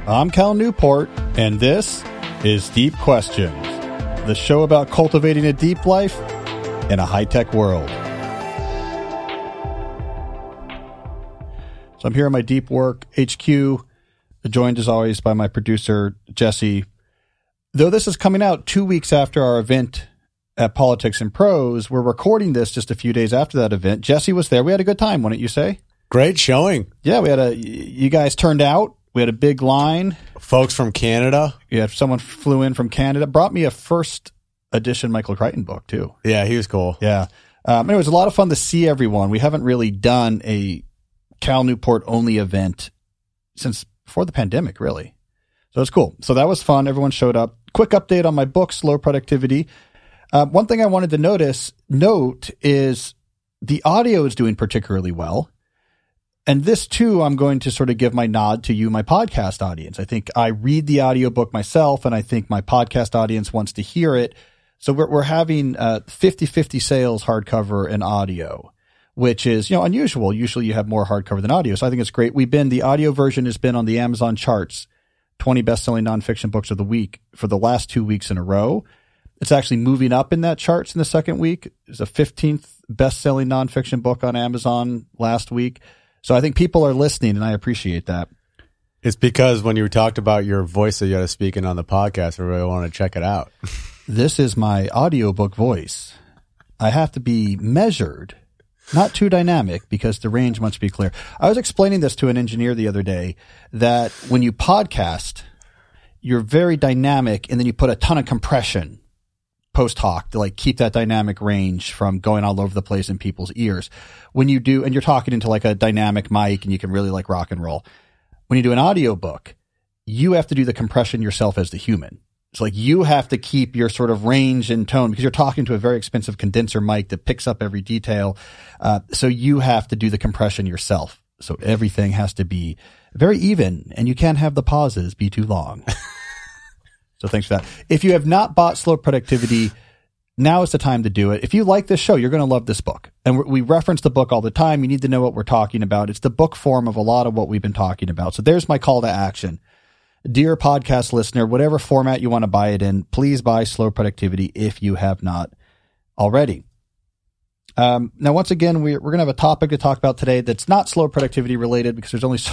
I'm Cal Newport, and this is Deep Questions, the show about cultivating a deep life in a high-tech world. So I'm here in my Deep Work HQ, joined as always by my producer, Jesse. Though this is coming out 2 weeks after our event at Politics and Prose, we're recording this just a few days after that event. Jesse was there. We had a good time, wouldn't you say? Great showing. Yeah, you guys turned out. We had a big line. Folks from Canada. Yeah, someone flew in from Canada. Brought me a first edition Michael Crichton book, too. Yeah, he was cool. Yeah. It was a lot of fun to see everyone. We haven't really done a Cal Newport only event since before the pandemic, really. So it's cool. So that was fun. Everyone showed up. Quick update on my book, Slow Productivity. One thing I wanted to note is the audio is doing particularly well. And this, too, I'm going to sort of give my nod to you, my podcast audience. I think I read the audiobook myself, and I think my podcast audience wants to hear it. So we're having 50-50 sales, hardcover and audio, which is, unusual. Usually you have more hardcover than audio. So I think it's great. The audio version has been on the Amazon charts, 20 best-selling nonfiction books of the week for the last 2 weeks in a row. It's actually moving up in that charts in the second week. It's a 15th best-selling nonfiction book on Amazon last week. So I think people are listening, and I appreciate that. It's because when you talked about your voice that you had speaking on the podcast, I really want to check it out. This is my audiobook voice. I have to be measured, not too dynamic, because the range must be clear. I was explaining this to an engineer the other day, that when you podcast, you're very dynamic, and then you put a ton of compression post hoc to keep that dynamic range from going all over the place in people's ears. When you do, and you're talking into a dynamic mic and you can really rock and roll. When you do an audiobook, you have to do the compression yourself as the human. It's you have to keep your sort of range and tone because you're talking to a very expensive condenser mic that picks up every detail. So you have to do the compression yourself. So everything has to be very even, and you can't have the pauses be too long. So thanks for that. If you have not bought Slow Productivity, now is the time to do it. If you like this show, you're going to love this book. And we reference the book all the time. You need to know what we're talking about. It's the book form of a lot of what we've been talking about. So there's my call to action. Dear podcast listener, whatever format you want to buy it in, please buy Slow Productivity if you have not already. Now, once again, we're going to have a topic to talk about today that's not Slow Productivity related because there's only so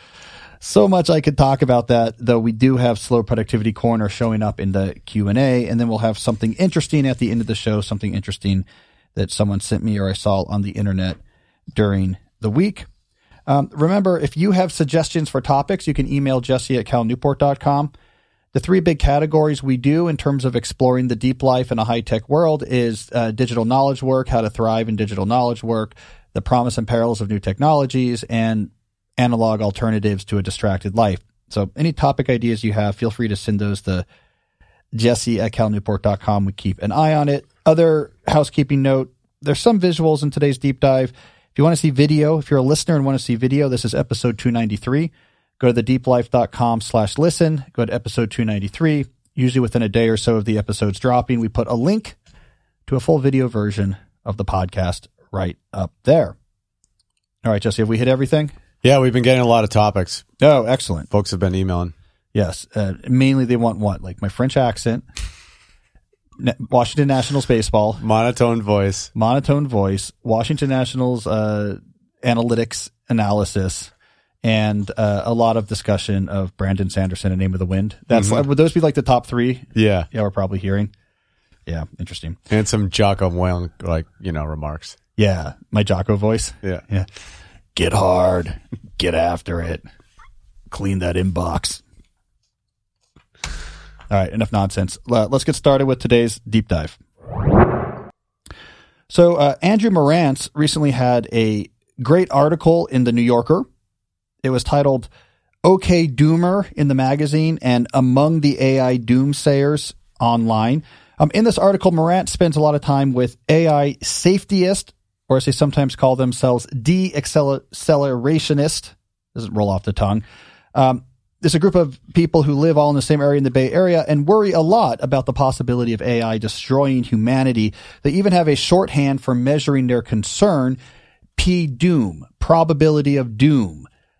much I could talk about that, though we do have Slow Productivity Corner showing up in the Q&A, and then we'll have something interesting at the end of the show, something interesting that someone sent me or I saw on the internet during the week. Remember, if you have suggestions for topics, you can email jesse@calnewport.com. The three big categories we do in terms of exploring the deep life in a high-tech world is digital knowledge work, how to thrive in digital knowledge work, the promise and perils of new technologies, and analog alternatives to a distracted life. So any topic ideas you have, feel free to send those to jesse@calnewport.com. We keep an eye on it. Other housekeeping note, there's some visuals in today's deep dive. If you want to see video, if you're a listener and want to see video, this is episode 293. Go to thedeeplife.com/listen. Go to episode 293. Usually within a day or so of the episodes dropping, we put a link to a full video version of the podcast right up there. All right, Jesse, have we hit everything? Yeah, we've been getting a lot of topics. Oh, excellent. Folks have been emailing. Yes. Mainly they want what? My French accent, Washington Nationals baseball. Monotone voice, Washington Nationals analytics analysis, and a lot of discussion of Brandon Sanderson and Name of the Wind. Would those be the top three? Yeah. Yeah, we're probably hearing. Yeah, interesting. And some Jocko Moylan, remarks. Yeah, my Jocko voice. Yeah. Get hard. Get after it. Clean that inbox. All right, enough nonsense. Let's get started with today's deep dive. So Andrew Marantz recently had a great article in The New Yorker. It was titled, OK Doomer in the magazine and Among the AI Doomsayers online. In this article, Marantz spends a lot of time with AI safetyist, or as they sometimes call themselves, de-accelerationist. Doesn't roll off the tongue. There's a group of people who live all in the same area in the Bay Area and worry a lot about the possibility of AI destroying humanity. They even have a shorthand for measuring their concern, PDoom, probability of doom.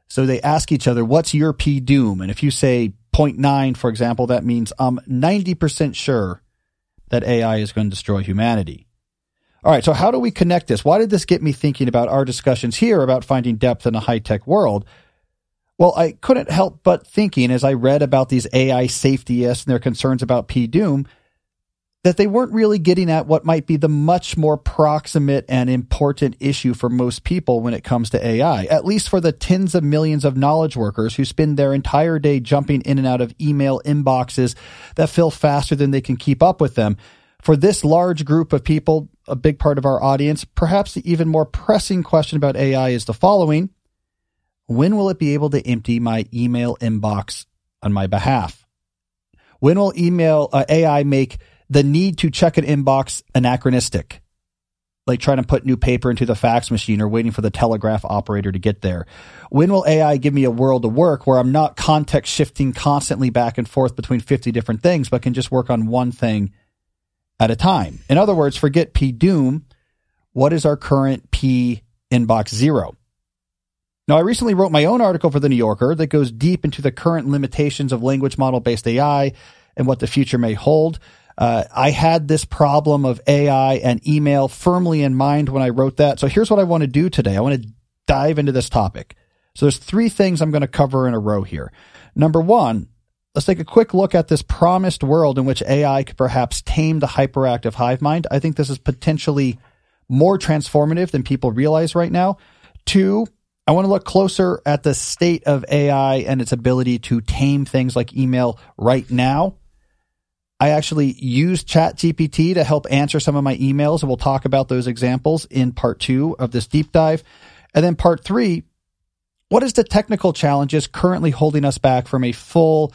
So they ask each other, what's your P doom? And if you say 0.9, for example, that means I'm 90% sure that AI is going to destroy humanity. All right, so how do we connect this? Why did this get me thinking about our discussions here about finding depth in a high-tech world? Well, I couldn't help but thinking as I read about these AI safetyists and their concerns about P doom, that they weren't really getting at what might be the much more proximate and important issue for most people when it comes to AI, at least for the tens of millions of knowledge workers who spend their entire day jumping in and out of email inboxes that fill faster than they can keep up with them. For this large group of people, a big part of our audience, perhaps the even more pressing question about AI is the following: when will it be able to empty my email inbox on my behalf? When will AI make the need to check an inbox anachronistic, like trying to put new paper into the fax machine or waiting for the telegraph operator to get there? When will AI give me a world of work where I'm not context shifting constantly back and forth between 50 different things, but can just work on one thing at a time? In other words, forget P doom. What is our current P inbox zero? Now, I recently wrote my own article for The New Yorker that goes deep into the current limitations of language model-based AI and what the future may hold. I had this problem of AI and email firmly in mind when I wrote that. So here's what I want to do today. I want to dive into this topic. So there's three things I'm going to cover in a row here. Number one, let's take a quick look at this promised world in which AI could perhaps tame the hyperactive hive mind. I think this is potentially more transformative than people realize right now. Two, I want to look closer at the state of AI and its ability to tame things like email right now. I actually used ChatGPT to help answer some of my emails, and we'll talk about those examples in part 2 of this deep dive. And then part 3, what is the technical challenges currently holding us back from a full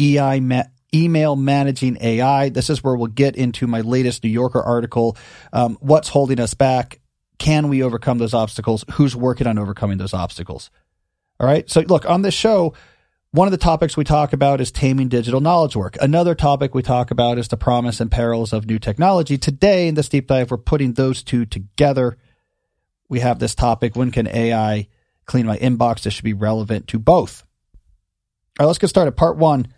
email managing AI? This is where we'll get into my latest New Yorker article. What's holding us back? Can we overcome those obstacles? Who's working on overcoming those obstacles? All right. So look, on this show, one of the topics we talk about is taming digital knowledge work. Another topic we talk about is the promise and perils of new technology. Today in this deep dive, we're putting those two together. We have this topic, when can AI clean my inbox? This should be relevant to both. All right, let's get started. Part 1.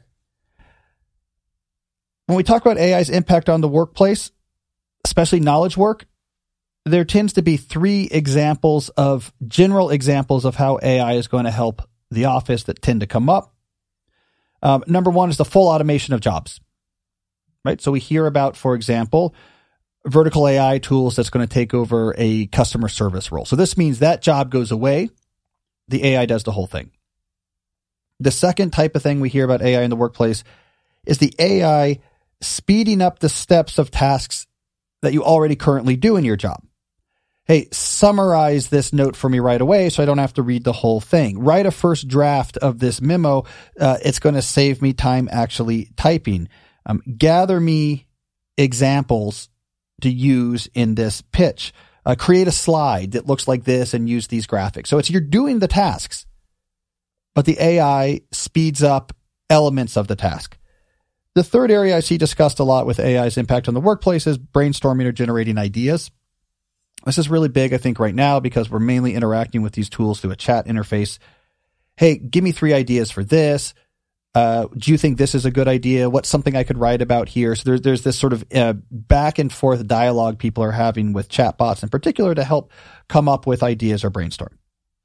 When we talk about AI's impact on the workplace, especially knowledge work, there tends to be 3 general examples of how AI is going to help the office that tend to come up. Number 1 is the full automation of jobs, right? So we hear about, for example, vertical AI tools that's going to take over a customer service role. So this means that job goes away. The AI does the whole thing. The second type of thing we hear about AI in the workplace is the AI speeding up the steps of tasks that you already currently do in your job. Hey, summarize this note for me right away so I don't have to read the whole thing. Write a first draft of this memo. It's going to save me time actually typing. Gather me examples to use in this pitch. Create a slide that looks like this and use these graphics. So you're doing the tasks, but the AI speeds up elements of the task. The third area I see discussed a lot with AI's impact on the workplace is brainstorming or generating ideas. This is really big, I think, right now because we're mainly interacting with these tools through a chat interface. Hey, give me 3 ideas for this. Do you think this is a good idea? What's something I could write about here? So there's this sort of back and forth dialogue people are having with chatbots in particular to help come up with ideas or brainstorm.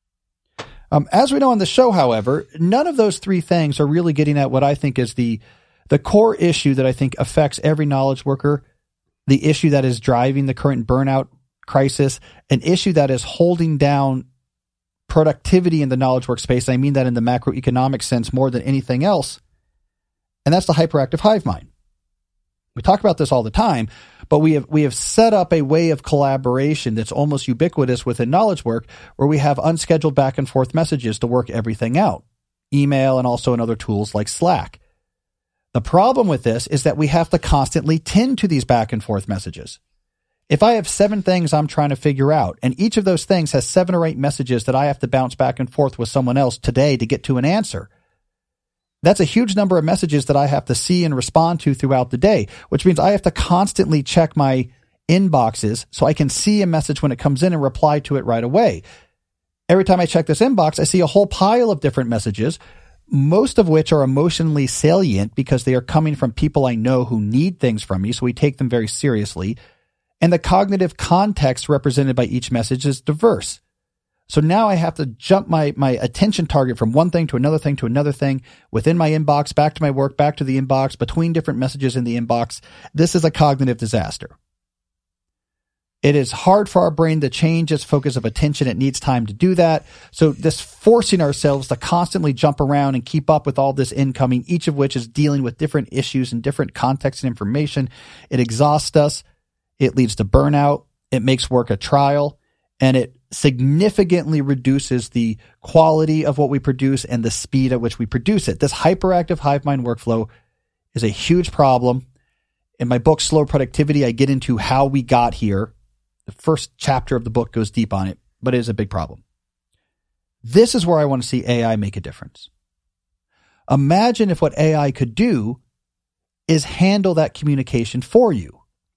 As we know on the show, however, none of those 3 things are really getting at what I think is the core issue that I think affects every knowledge worker, the issue that is driving the current burnout crisis, an issue that is holding down productivity in the knowledge workspace. I mean that in the macroeconomic sense more than anything else. And that's the hyperactive hive mind. We talk about this all the time, but we have set up a way of collaboration that's almost ubiquitous within knowledge work where we have unscheduled back and forth messages to work everything out. Email and also in other tools like Slack. The problem with this is that we have to constantly tend to these back and forth messages. If I have 7 things I'm trying to figure out, and each of those things has 7 or 8 messages that I have to bounce back and forth with someone else today to get to an answer, that's a huge number of messages that I have to see and respond to throughout the day, which means I have to constantly check my inboxes so I can see a message when it comes in and reply to it right away. Every time I check this inbox, I see a whole pile of different messages, most of which are emotionally salient because they are coming from people I know who need things from me, so we take them very seriously. And the cognitive context represented by each message is diverse. So now I have to jump my attention target from one thing to another thing to another thing within my inbox, back to my work, back to the inbox, between different messages in the inbox. This is a cognitive disaster. It is hard for our brain to change its focus of attention. It needs time to do that. So this forcing ourselves to constantly jump around and keep up with all this incoming, each of which is dealing with different issues and different contexts and information, it exhausts us. It leads to burnout. It makes work a trial, and it significantly reduces the quality of what we produce and the speed at which we produce it. This hyperactive hive mind workflow is a huge problem. In my book, Slow Productivity, I get into how we got here. The first chapter of the book goes deep on it, but it is a big problem. This is where I want to see AI make a difference. Imagine if what AI could do is handle that communication for you.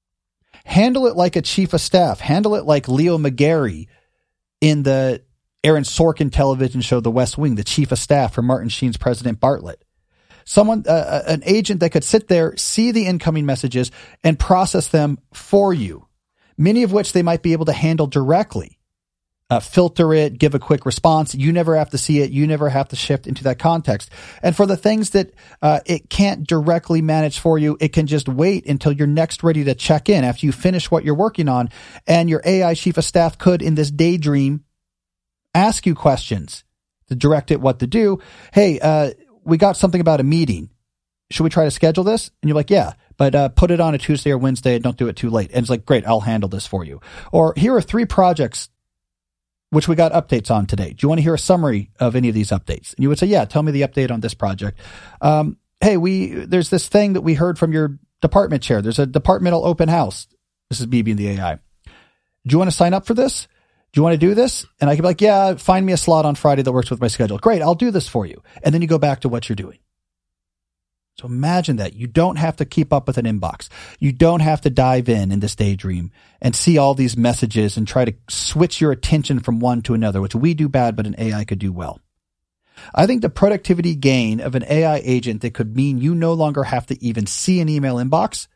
Handle it like a chief of staff. Handle it like Leo McGarry in the Aaron Sorkin television show, The West Wing, the chief of staff for Martin Sheen's President Bartlett. Someone, an agent that could sit there, see the incoming messages, and process them for you. Many of which they might be able to handle directly. Filter it, give a quick response. You never have to see it. You never have to shift into that context. And for the things that it can't directly manage for you, it can just wait until you're next ready to check in after you finish what you're working on. And your AI chief of staff could, in this daydream, ask you questions to direct it what to do. Hey, we got something about a meeting. Should we try to schedule this? And you're like, yeah. But put it on a Tuesday or Wednesday and don't do it too late. And it's like, great, I'll handle this for you. Or here are 3 projects which we got updates on today. Do you want to hear a summary of any of these updates? And you would say, yeah, tell me the update on this project. Hey, there's this thing that we heard from your department chair. There's a departmental open house. This is me being the AI. Do you want to sign up for this? Do you want to do this? And I can be like, yeah, find me a slot on Friday that works with my schedule. Great, I'll do this for you. And then you go back to what you're doing. So imagine that. You don't have to keep up with an inbox. You don't have to dive in this daydream and see all these messages and try to switch your attention from one to another, which we do bad, but an AI could do well. I think the productivity gain of an AI agent that could mean you no longer have to even see an email inbox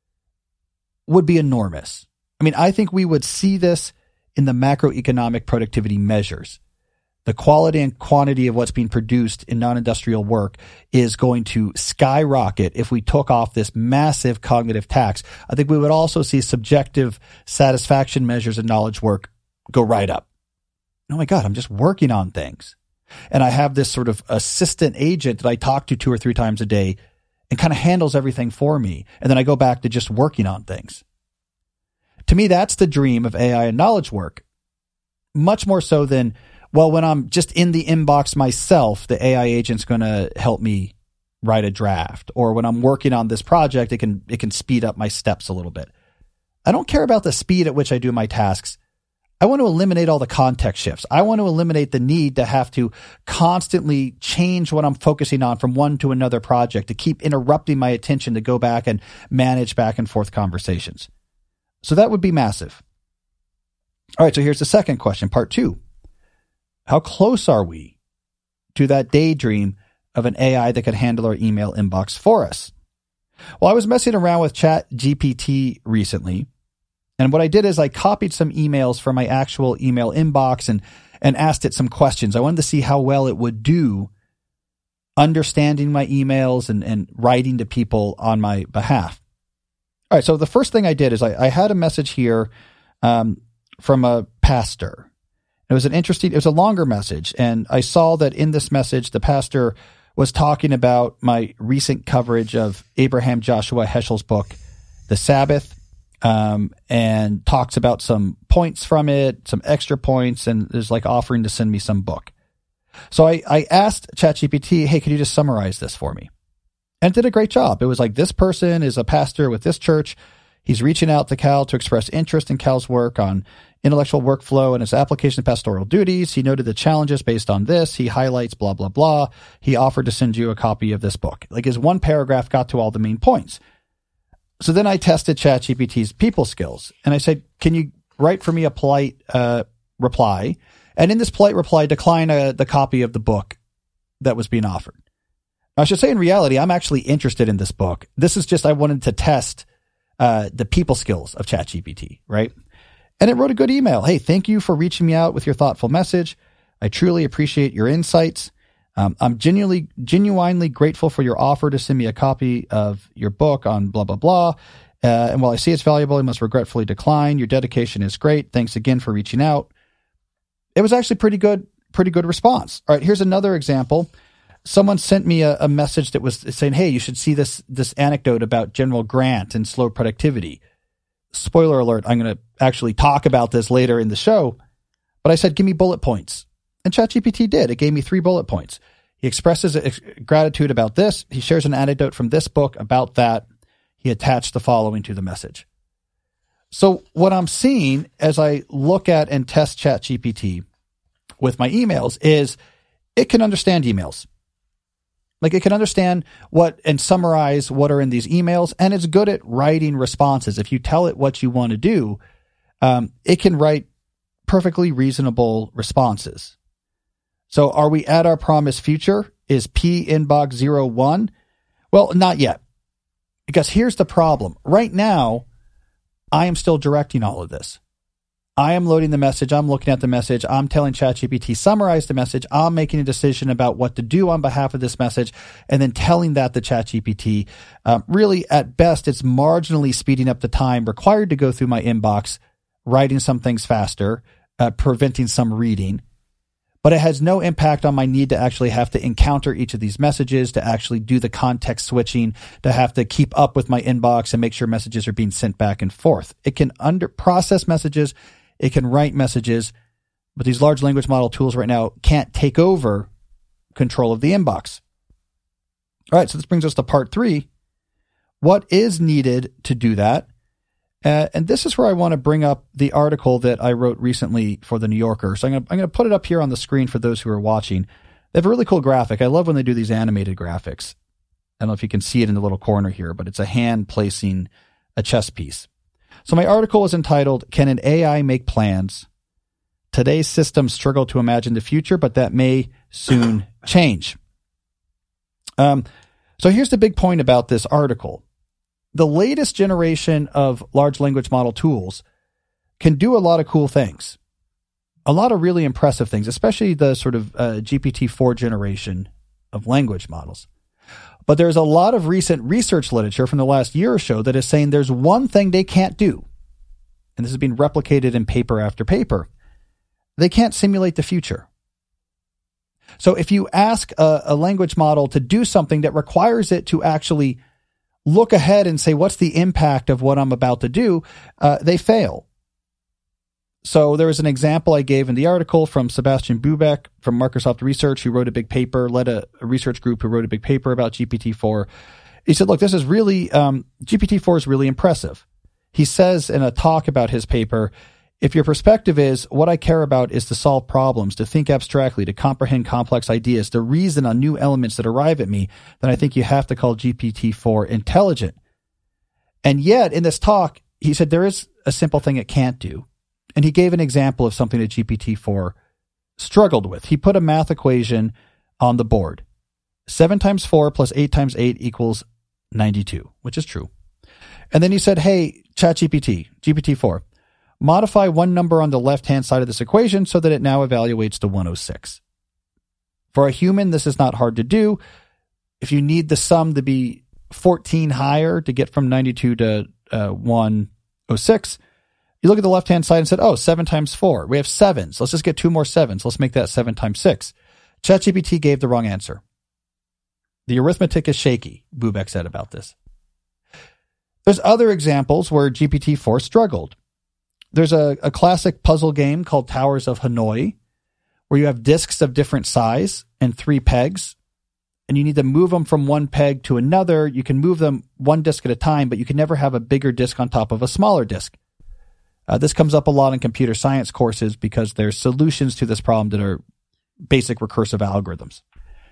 would be enormous. I mean, I think we would see this in the macroeconomic productivity measures. The quality and quantity of what's being produced in non-industrial work is going to skyrocket if we took off this massive cognitive tax. I think we would also see subjective satisfaction measures in knowledge work go right up. Oh my God, I'm just working on things. And I have this sort of assistant agent that I talk to 2 or 3 times a day and kind of handles everything for me. And then I go back to just working on things. To me, that's the dream of AI and knowledge work. Much more so than, well, when I'm just in the inbox myself, the AI agent's going to help me write a draft. Or when I'm working on this project, it can speed up my steps a little bit. I don't care about the speed at which I do my tasks. I want to eliminate all the context shifts. I want to eliminate the need to have to constantly change what I'm focusing on from one to another project, to keep interrupting my attention to go back and manage back and forth conversations. So that would be massive. All right, so here's the second question, part 2. How close are we to that daydream of an AI that could handle our email inbox for us? Well, I was messing around with ChatGPT recently, and what I did is I copied some emails from my actual email inbox and asked it some questions. I wanted to see how well it would do understanding my emails and writing to people on my behalf. All right, so the first thing I did is I had a message here from a pastor. It was a longer message, and I saw that in this message, the pastor was talking about my recent coverage of Abraham Joshua Heschel's book, The Sabbath, and talks about some points from it, some extra points, and is like offering to send me some book. So I asked ChatGPT, hey, could you just summarize this for me? And it did a great job. It was like, this person is a pastor with this church. He's reaching out to Cal to express interest in Cal's work on intellectual workflow and its application of pastoral duties. He noted the challenges based on this. He highlights blah, blah, blah. He offered to send you a copy of this book. Like, his one paragraph got to all the main points. So then I tested ChatGPT's people skills, and I said, can you write for me a polite reply? And in this polite reply, decline the copy of the book that was being offered. I should say in reality, I'm actually interested in this book. This is just, I wanted to test the people skills of ChatGPT, right? And it wrote a good email. Hey, thank you for reaching me out with your thoughtful message. I truly appreciate your insights. I'm genuinely grateful for your offer to send me a copy of your book on blah, blah, blah. And while I see it's valuable, I must regretfully decline. Your dedication is great. Thanks again for reaching out. It was actually pretty good response. All right, here's another example. Someone sent me a message that was saying, hey, you should see this anecdote about General Grant and slow productivity. Spoiler alert, I'm going to actually talk about this later in the show. But I said, give me bullet points. And ChatGPT did. It gave me 3 bullet points. He expresses gratitude about this. He shares an anecdote from this book about that. He attached the following to the message. So what I'm seeing as I look at and test ChatGPT with my emails is it can understand emails. Like it can understand what and summarize what are in these emails, and it's good at writing responses. If you tell it what you want to do, it can write perfectly reasonable responses. So are we at our promised future? Is P inbox 01? Well, not yet. Because here's the problem. Right now, I am still directing all of this. I am loading the message. I'm looking at the message. I'm telling ChatGPT, summarize the message. I'm making a decision about what to do on behalf of this message, and then telling that to ChatGPT. Really, at best, it's marginally speeding up the time required to go through my inbox, writing some things faster, preventing some reading. But it has no impact on my need to actually have to encounter each of these messages, to actually do the context switching, to have to keep up with my inbox and make sure messages are being sent back and forth. It can process messages. It can write messages, but these large language model tools right now can't take over control of the inbox. All right, so this brings us to part 3. What is needed to do that? And this is where I want to bring up the article that I wrote recently for the New Yorker. So I'm going to put it up here on the screen for those who are watching. They have a really cool graphic. I love when they do these animated graphics. I don't know if you can see it in the little corner here, but it's a hand placing a chess piece. So my article is entitled, Can an AI Make Plans? Today's systems struggle to imagine the future, but that may soon change. So here's the big point about this article. The latest generation of large language model tools can do a lot of cool things, a lot of really impressive things, especially the sort of GPT-4 generation of language models. But there's a lot of recent research literature from the last year or so that is saying there's one thing they can't do, and this has been replicated in paper after paper. They can't simulate the future. So if you ask a language model to do something that requires it to actually look ahead and say, what's the impact of what I'm about to do? They fail. So there was an example I gave in the article from Sebastian Bubeck from Microsoft Research, who wrote a big paper, led a research group who wrote a big paper about GPT-4. He said, look, this is really, GPT-4 is really impressive. He says in a talk about his paper, if your perspective is, what I care about is to solve problems, to think abstractly, to comprehend complex ideas, to reason on new elements that arrive at me, then I think you have to call GPT-4 intelligent. And yet, in this talk, he said there is a simple thing it can't do. And he gave an example of something that GPT-4 struggled with. He put a math equation on the board. 7 times 4 plus 8 times 8 equals 92, which is true. And then he said, hey, ChatGPT, GPT-4, modify one number on the left-hand side of this equation so that it now evaluates to 106. For a human, this is not hard to do. If you need the sum to be 14 higher to get from 92 to 106, you look at the left-hand side and said, 7 times 4. We have 7s. Let's just get 2 more 7s. Let's make that 7 times 6. ChatGPT gave the wrong answer. The arithmetic is shaky, Bubeck said about this. There's other examples where GPT-4 struggled. There's a classic puzzle game called Towers of Hanoi, where you have discs of different size and 3 pegs, and you need to move them from one peg to another. You can move them one disc at a time, but you can never have a bigger disc on top of a smaller disc. This comes up a lot in computer science courses because there's solutions to this problem that are basic recursive algorithms.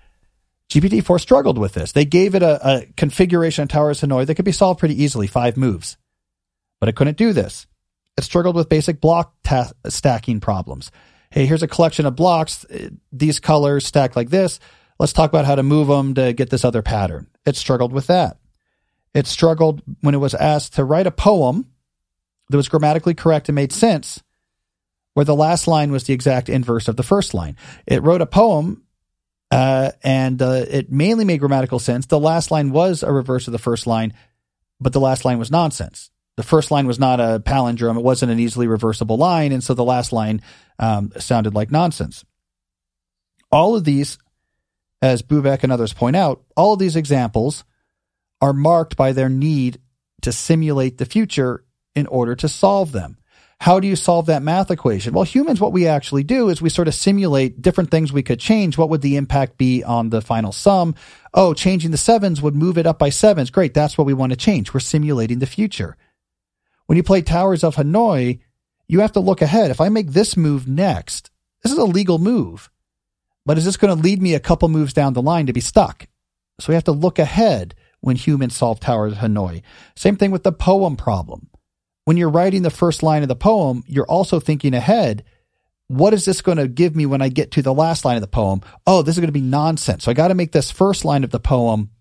GPT-4 struggled with this. They gave it a configuration of Towers of Hanoi that could be solved pretty easily, 5 moves. But it couldn't do this. It struggled with basic block stacking problems. hey, here's a collection of blocks, these colors stacked like this. Let's talk about how to move them to get this other pattern. It struggled with that. It struggled when it was asked to write a poem that was grammatically correct and made sense, where the last line was the exact inverse of the first line. It wrote a poem, and it mainly made grammatical sense. The last line was a reverse of the first line, but the last line was nonsense. The first line was not a palindrome. It wasn't an easily reversible line, and so the last line sounded like nonsense. All of these, as Bubeck and others point out, all of these examples are marked by their need to simulate the future in order to solve them. How do you solve that math equation? Well, humans, what we actually do is we sort of simulate different things we could change. What would the impact be on the final sum? Oh, changing the sevens would move it up by sevens. Great, that's what we want to change. We're simulating the future. When you play Towers of Hanoi, you have to look ahead. If I make this move next, this is a legal move, but is this going to lead me a couple moves down the line to be stuck? So we have to look ahead when humans solve Towers of Hanoi. Same thing with the poem problem. When you're writing the first line of the poem, you're also thinking ahead. What is this going to give me when I get to the last line of the poem? Oh, this is going to be nonsense. So I got to make this first line of the poem.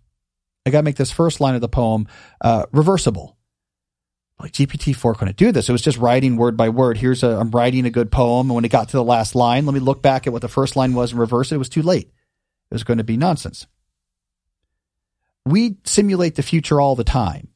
Reversible. Like GPT-4 couldn't do this. It was just writing word by word. I'm writing a good poem. And when it got to the last line, let me look back at what the first line was and reverse it. It was too late. It was going to be nonsense. We simulate the future all the time.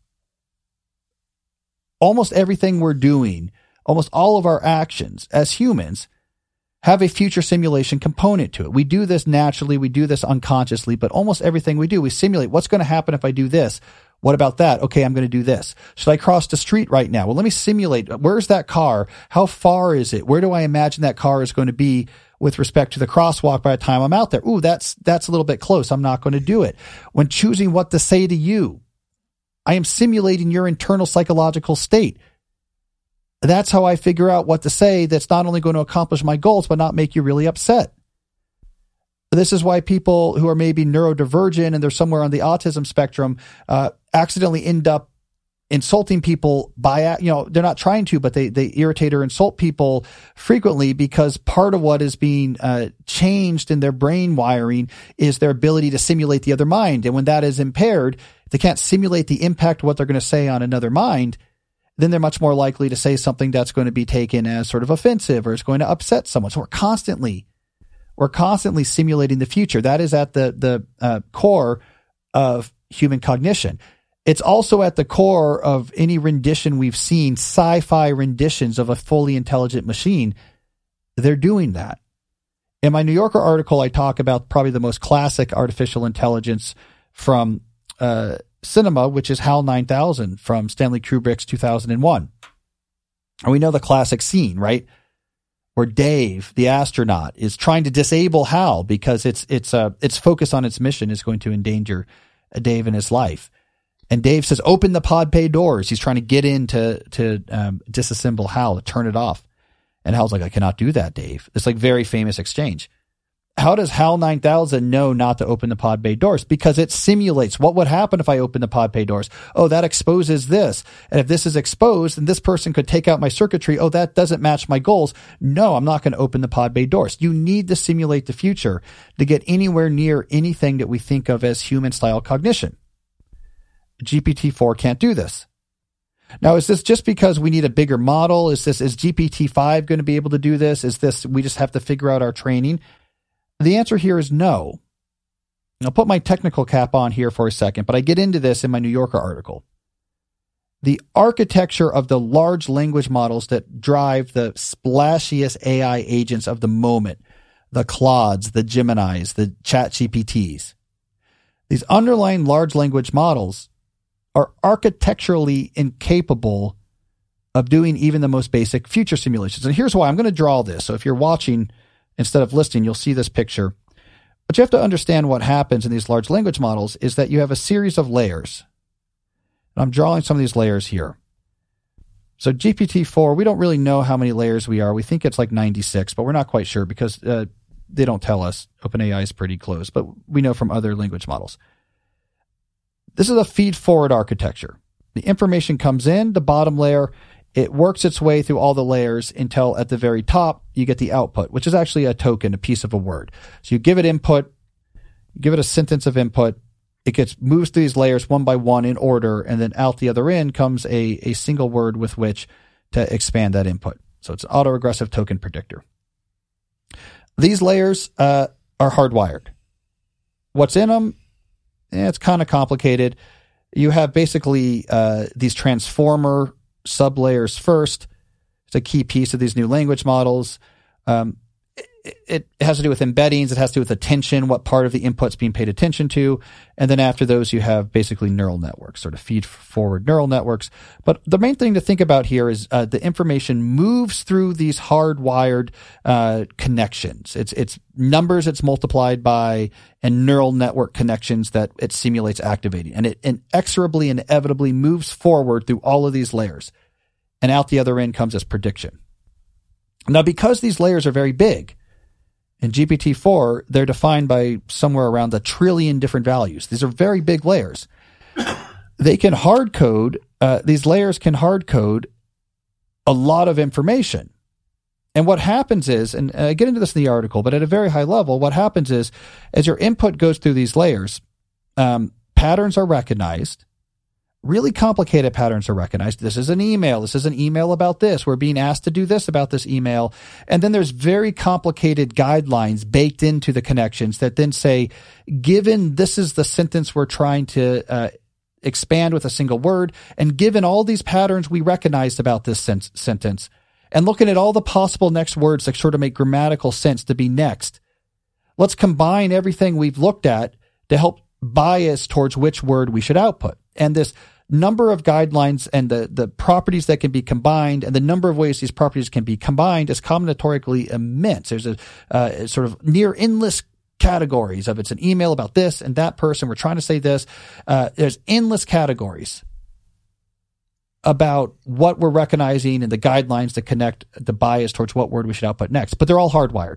Almost everything we're doing, almost all of our actions as humans have a future simulation component to it. We do this naturally. We do this unconsciously, but almost everything we do, we simulate what's going to happen if I do this. What about that? Okay, I'm going to do this. Should I cross the street right now? Well, let me simulate. Where's that car? How far is it? Where do I imagine that car is going to be with respect to the crosswalk by the time I'm out there? Ooh, that's a little bit close. I'm not going to do it. When choosing what to say to you, I am simulating your internal psychological state. That's how I figure out what to say that's not only going to accomplish my goals, but not make you really upset. This is why people who are maybe neurodivergent and they're somewhere on the autism spectrum accidentally end up insulting people by, they're not trying to, but they irritate or insult people frequently because part of what is being changed in their brain wiring is their ability to simulate the other mind. And when that is impaired, they can't simulate the impact of what they're going to say on another mind, then they're much more likely to say something that's going to be taken as sort of offensive or is going to upset someone. So we're constantly simulating the future. That is at the core of human cognition. It's also at the core of any rendition we've seen, sci-fi renditions of a fully intelligent machine. They're doing that. In my New Yorker article, I talk about probably the most classic artificial intelligence from cinema, which is HAL 9000 from Stanley Kubrick's 2001. And we know the classic scene, right? Where Dave, the astronaut, is trying to disable HAL because its focus on its mission is going to endanger Dave and his life. And Dave says, open the pod bay doors. He's trying to get in to disassemble HAL, to turn it off. And HAL's like, I cannot do that, Dave. It's like very famous exchange. How does HAL 9000 know not to open the pod bay doors? Because it simulates what would happen if I open the pod bay doors. Oh, that exposes this. And if this is exposed, then this person could take out my circuitry. Oh, that doesn't match my goals. No, I'm not going to open the pod bay doors. You need to simulate the future to get anywhere near anything that we think of as human-style cognition. GPT-4 can't do this. Now, is this just because we need a bigger model? Is GPT-5 going to be able to do this? We just have to figure out our training? The answer here is no. I'll put my technical cap on here for a second, but I get into this in my New Yorker article. The architecture of the large language models that drive the splashiest AI agents of the moment, the Claudes, the Geminis, the ChatGPTs, these underlying large language models are architecturally incapable of doing even the most basic future simulations. And here's why. I'm going to draw this. So if you're watching instead of listening, you'll see this picture. But you have to understand what happens in these large language models is that you have a series of layers. And I'm drawing some of these layers here. So GPT-4, we don't really know how many layers we are. We think it's like 96, but we're not quite sure because they don't tell us. OpenAI is pretty close, but we know from other language models. This is a feed-forward architecture. The information comes in, the bottom layer It works its way through all the layers until at the very top, you get the output, which is actually a token, a piece of a word. So you give it input, give it a sentence of input, it moves through these layers one by one in order, and then out the other end comes a single word with which to expand that input. So it's an autoregressive token predictor. These layers are hardwired. What's in them? It's kind of complicated. You have basically these transformer sublayers first. It's a key piece of these new language models. It has to do with embeddings. It has to do with attention, what part of the input's being paid attention to. And then after those, you have basically neural networks, sort of feed-forward neural networks. But the main thing to think about here is the information moves through these hardwired connections. It's numbers it's multiplied by and neural network connections that it simulates activating. And it inexorably, inevitably moves forward through all of these layers. And out the other end comes this prediction. Now, because these layers are very big, in GPT-4, they're defined by somewhere around 1 trillion different values. These are very big layers. They can hard code, these layers can hard code a lot of information. And what happens is, and I get into this in the article, but at a very high level, what happens is, as your input goes through these layers, patterns are recognized. Really complicated patterns are recognized. This is an email. This is an email about this. We're being asked to do this about this email. And then there's very complicated guidelines baked into the connections that then say, given this is the sentence we're trying to expand with a single word, and given all these patterns we recognized about this sentence, and looking at all the possible next words that sort of make grammatical sense to be next, let's combine everything we've looked at to help bias towards which word we should output. And this number of guidelines and the properties that can be combined and the number of ways these properties can be combined is combinatorically immense. There's a sort of near endless categories of it's an email about this and that person. We're trying to say this. There's endless categories about what we're recognizing and the guidelines that connect the bias towards what word we should output next, but they're all hardwired.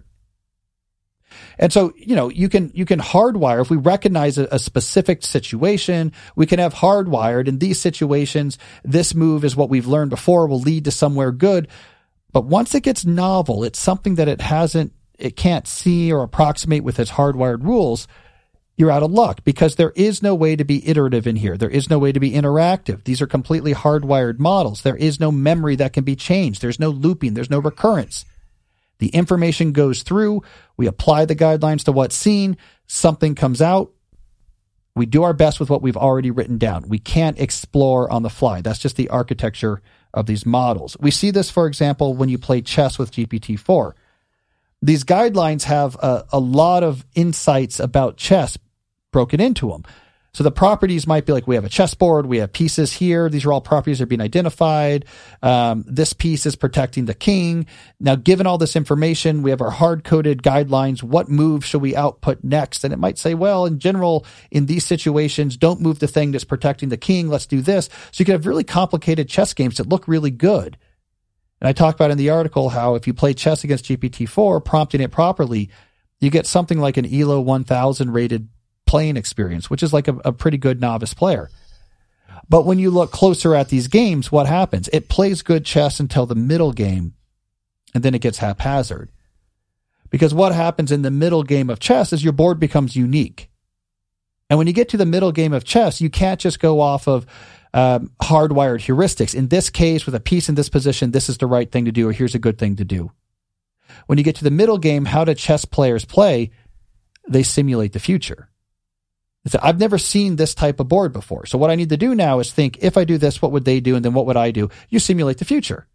And so, you can hardwire. If we recognize a specific situation, we can have hardwired in these situations. This move is what we've learned before will lead to somewhere good. But once it gets novel, it's something that it can't see or approximate with its hardwired rules. You're out of luck because there is no way to be iterative in here. There is no way to be interactive. These are completely hardwired models. There is no memory that can be changed. There's no looping. There's no recurrence. The information goes through. We apply the guidelines to what's seen. Something comes out. We do our best with what we've already written down. We can't explore on the fly. That's just the architecture of these models. We see this, for example, when you play chess with GPT-4. These guidelines have a lot of insights about chess broken into them. So the properties might be like, we have a chessboard, we have pieces here. These are all properties that are being identified. This piece is protecting the king. Now, given all this information, we have our hard-coded guidelines. What move should we output next? And it might say, well, in general, in these situations, don't move the thing that's protecting the king. Let's do this. So you can have really complicated chess games that look really good. And I talk about in the article how if you play chess against GPT-4, prompting it properly, you get something like an ELO 1000 rated playing experience, which is like a pretty good novice player. But when you look closer at these games, what happens? It plays good chess until the middle game, and then it gets haphazard. Because what happens in the middle game of chess is your board becomes unique. And when you get to the middle game of chess, you can't just go off of hardwired heuristics. In this case, with a piece in this position, this is the right thing to do, or here's a good thing to do. When you get to the middle game, how do chess players play? They simulate the future. So I've never seen this type of board before. So what I need to do now is think, if I do this, what would they do? And then what would I do? You simulate the future.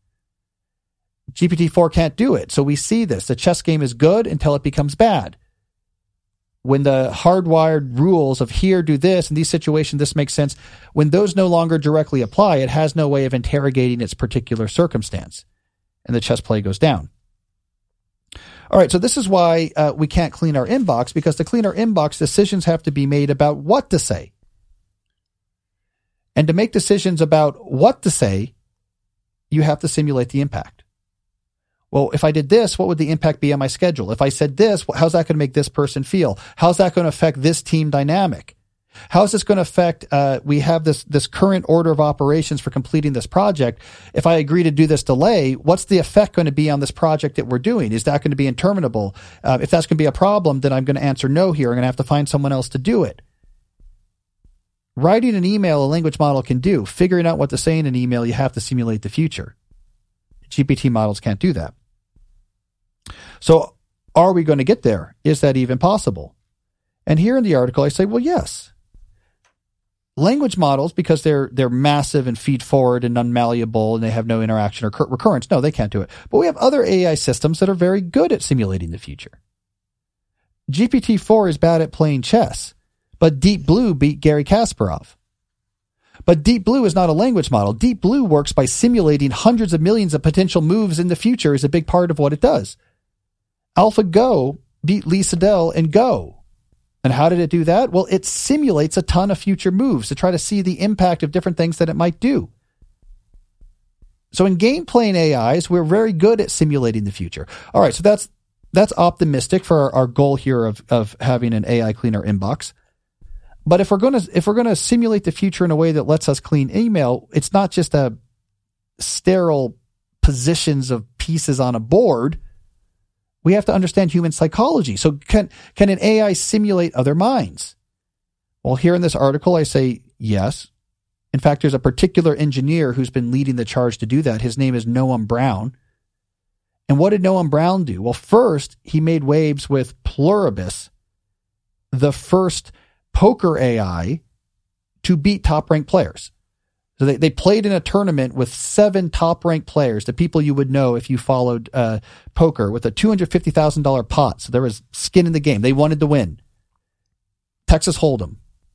GPT-4 can't do it. So we see this. The chess game is good until it becomes bad. When the hardwired rules of here, do this, in these situations, this makes sense. When those no longer directly apply, it has no way of interrogating its particular circumstance. And the chess play goes down. All right, so this is why we can't clean our inbox, because to clean our inbox, decisions have to be made about what to say. And to make decisions about what to say, you have to simulate the impact. Well, if I did this, what would the impact be on my schedule? If I said this, how's that going to make this person feel? How's that going to affect this team dynamic? How is this going to affect, we have this current order of operations for completing this project. If I agree to do this delay, what's the effect going to be on this project that we're doing? Is that going to be interminable? If that's going to be a problem, then I'm going to answer no here. I'm going to have to find someone else to do it. Writing an email, a language model can do. Figuring out what to say in an email, you have to simulate the future. GPT models can't do that. So are we going to get there? Is that even possible? And here in the article, I say, well, yes. Language models, because they're massive and feed forward and unmalleable and they have no interaction or recurrence, no, they can't do it. But we have other AI systems that are very good at simulating the future. GPT-4 is bad at playing chess, but Deep Blue beat Garry Kasparov. But Deep Blue is not a language model. Deep Blue works by simulating hundreds of millions of potential moves in the future is a big part of what it does. AlphaGo beat Lee Sedol in Go. And how did it do that? Well, it simulates a ton of future moves to try to see the impact of different things that it might do. So in game playing AIs, we're very good at simulating the future. All right, so that's optimistic for our goal here of having an AI cleaner inbox. But if we're gonna simulate the future in a way that lets us clean email, it's not just a sterile positions of pieces on a board. We have to understand human psychology. So can an AI simulate other minds? Well, here in this article, I say yes. In fact, there's a particular engineer who's been leading the charge to do that. His name is Noam Brown. And what did Noam Brown do? Well, first, he made waves with Pluribus, the first poker AI to beat top-ranked players. So they played in a tournament with 7 top-ranked players, the people you would know if you followed poker, with a $250,000 pot. So there was skin in the game. They wanted to win. Texas Hold'em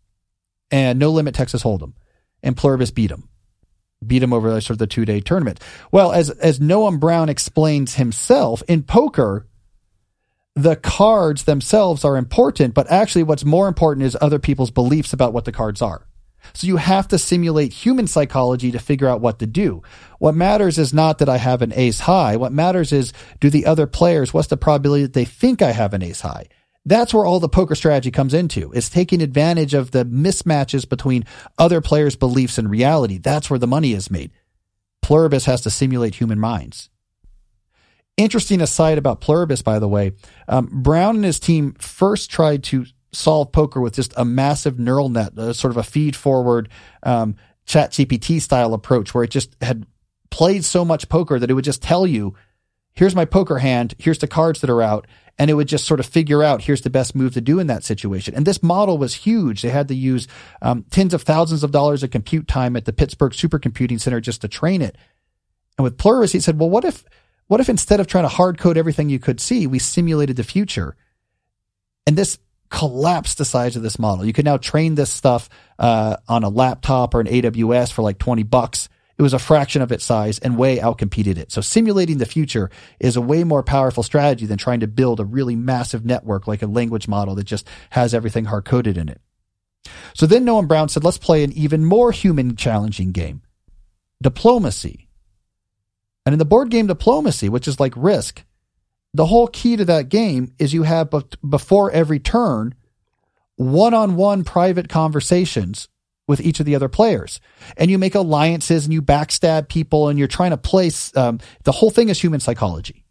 and No Limit Texas Hold'em, and Pluribus beat him. Beat him over sort of the 2-day tournament. Well, as Noam Brown explains himself, in poker, the cards themselves are important, but actually what's more important is other people's beliefs about what the cards are. So you have to simulate human psychology to figure out what to do. What matters is not that I have an ace high. What matters is, do the other players, what's the probability that they think I have an ace high? That's where all the poker strategy comes into. It's taking advantage of the mismatches between other players' beliefs and reality. That's where the money is made. Pluribus has to simulate human minds. Interesting aside about Pluribus, by the way, Brown and his team first tried to solve poker with just a massive neural net, sort of a feed-forward ChatGPT style approach where it just had played so much poker that it would just tell you, here's my poker hand, here's the cards that are out, and it would just sort of figure out, here's the best move to do in that situation. And this model was huge. They had to use tens of thousands of dollars of compute time at the Pittsburgh Supercomputing Center just to train it. And with Pluribus, he said, well, what if instead of trying to hard code everything you could see, we simulated the future? And this collapsed the size of this model. You could now train this stuff on a laptop or an AWS for like $20. It was a fraction of its size and way outcompeted it. So simulating the future is a way more powerful strategy than trying to build a really massive network like a language model that just has everything hard coded in it. So then Noam Brown said, let's play an even more human challenging game, diplomacy. And in the board game Diplomacy, which is like Risk, the whole key to that game is you have before every turn, one-on-one private conversations with each of the other players. And you make alliances and you backstab people and you're trying to place, the whole thing is human psychology.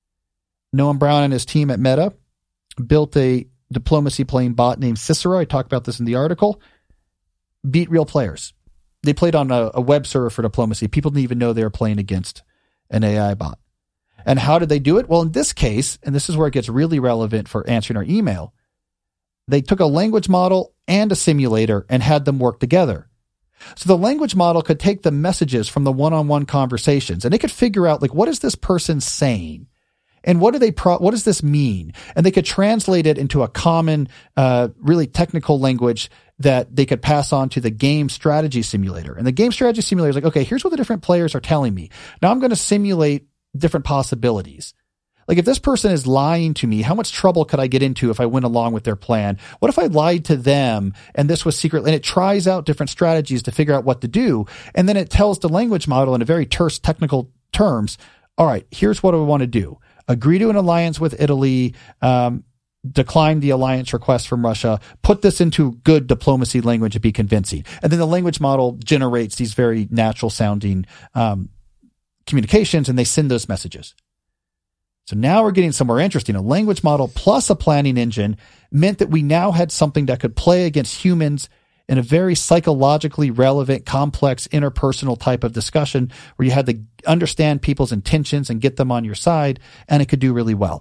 Noam Brown and his team at Meta built a diplomacy playing bot named Cicero. I talk about this in the article. Beat real players. They played on a web server for diplomacy. People didn't even know they were playing against an AI bot. And how did they do it? Well, in this case, and this is where it gets really relevant for answering our email, they took a language model and a simulator and had them work together. So the language model could take the messages from the one-on-one conversations and it could figure out, like, what is this person saying? And what does this mean? And they could translate it into a common, really technical language that they could pass on to the game strategy simulator. And the game strategy simulator is like, okay, here's what the different players are telling me. Now I'm going to simulate different possibilities. Like, if this person is lying to me, how much trouble could I get into if I went along with their plan? What if I lied to them and this was secret? And it tries out different strategies to figure out what to do. And then it tells the language model in a very terse technical terms, all right, here's what I want to do. Agree to an alliance with Italy, decline the alliance request from Russia, put this into good diplomacy language to be convincing. And then the language model generates these very natural sounding communications, and they send those messages. So now we're getting somewhere interesting. A language model plus a planning engine meant that we now had something that could play against humans in a very psychologically relevant, complex, interpersonal type of discussion where you had to understand people's intentions and get them on your side, and it could do really well.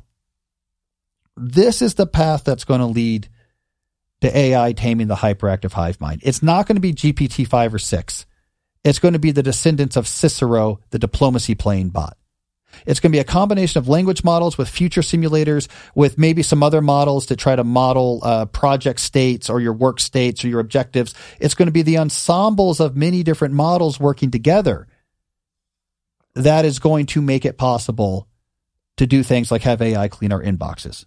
This is the path that's going to lead to AI taming the hyperactive hive mind. It's not going to be GPT-5 or 6. It's going to be the descendants of Cicero, the diplomacy playing bot. It's going to be a combination of language models with future simulators, with maybe some other models to try to model project states or your work states or your objectives. It's going to be the ensembles of many different models working together that is going to make it possible to do things like have AI clean our inboxes.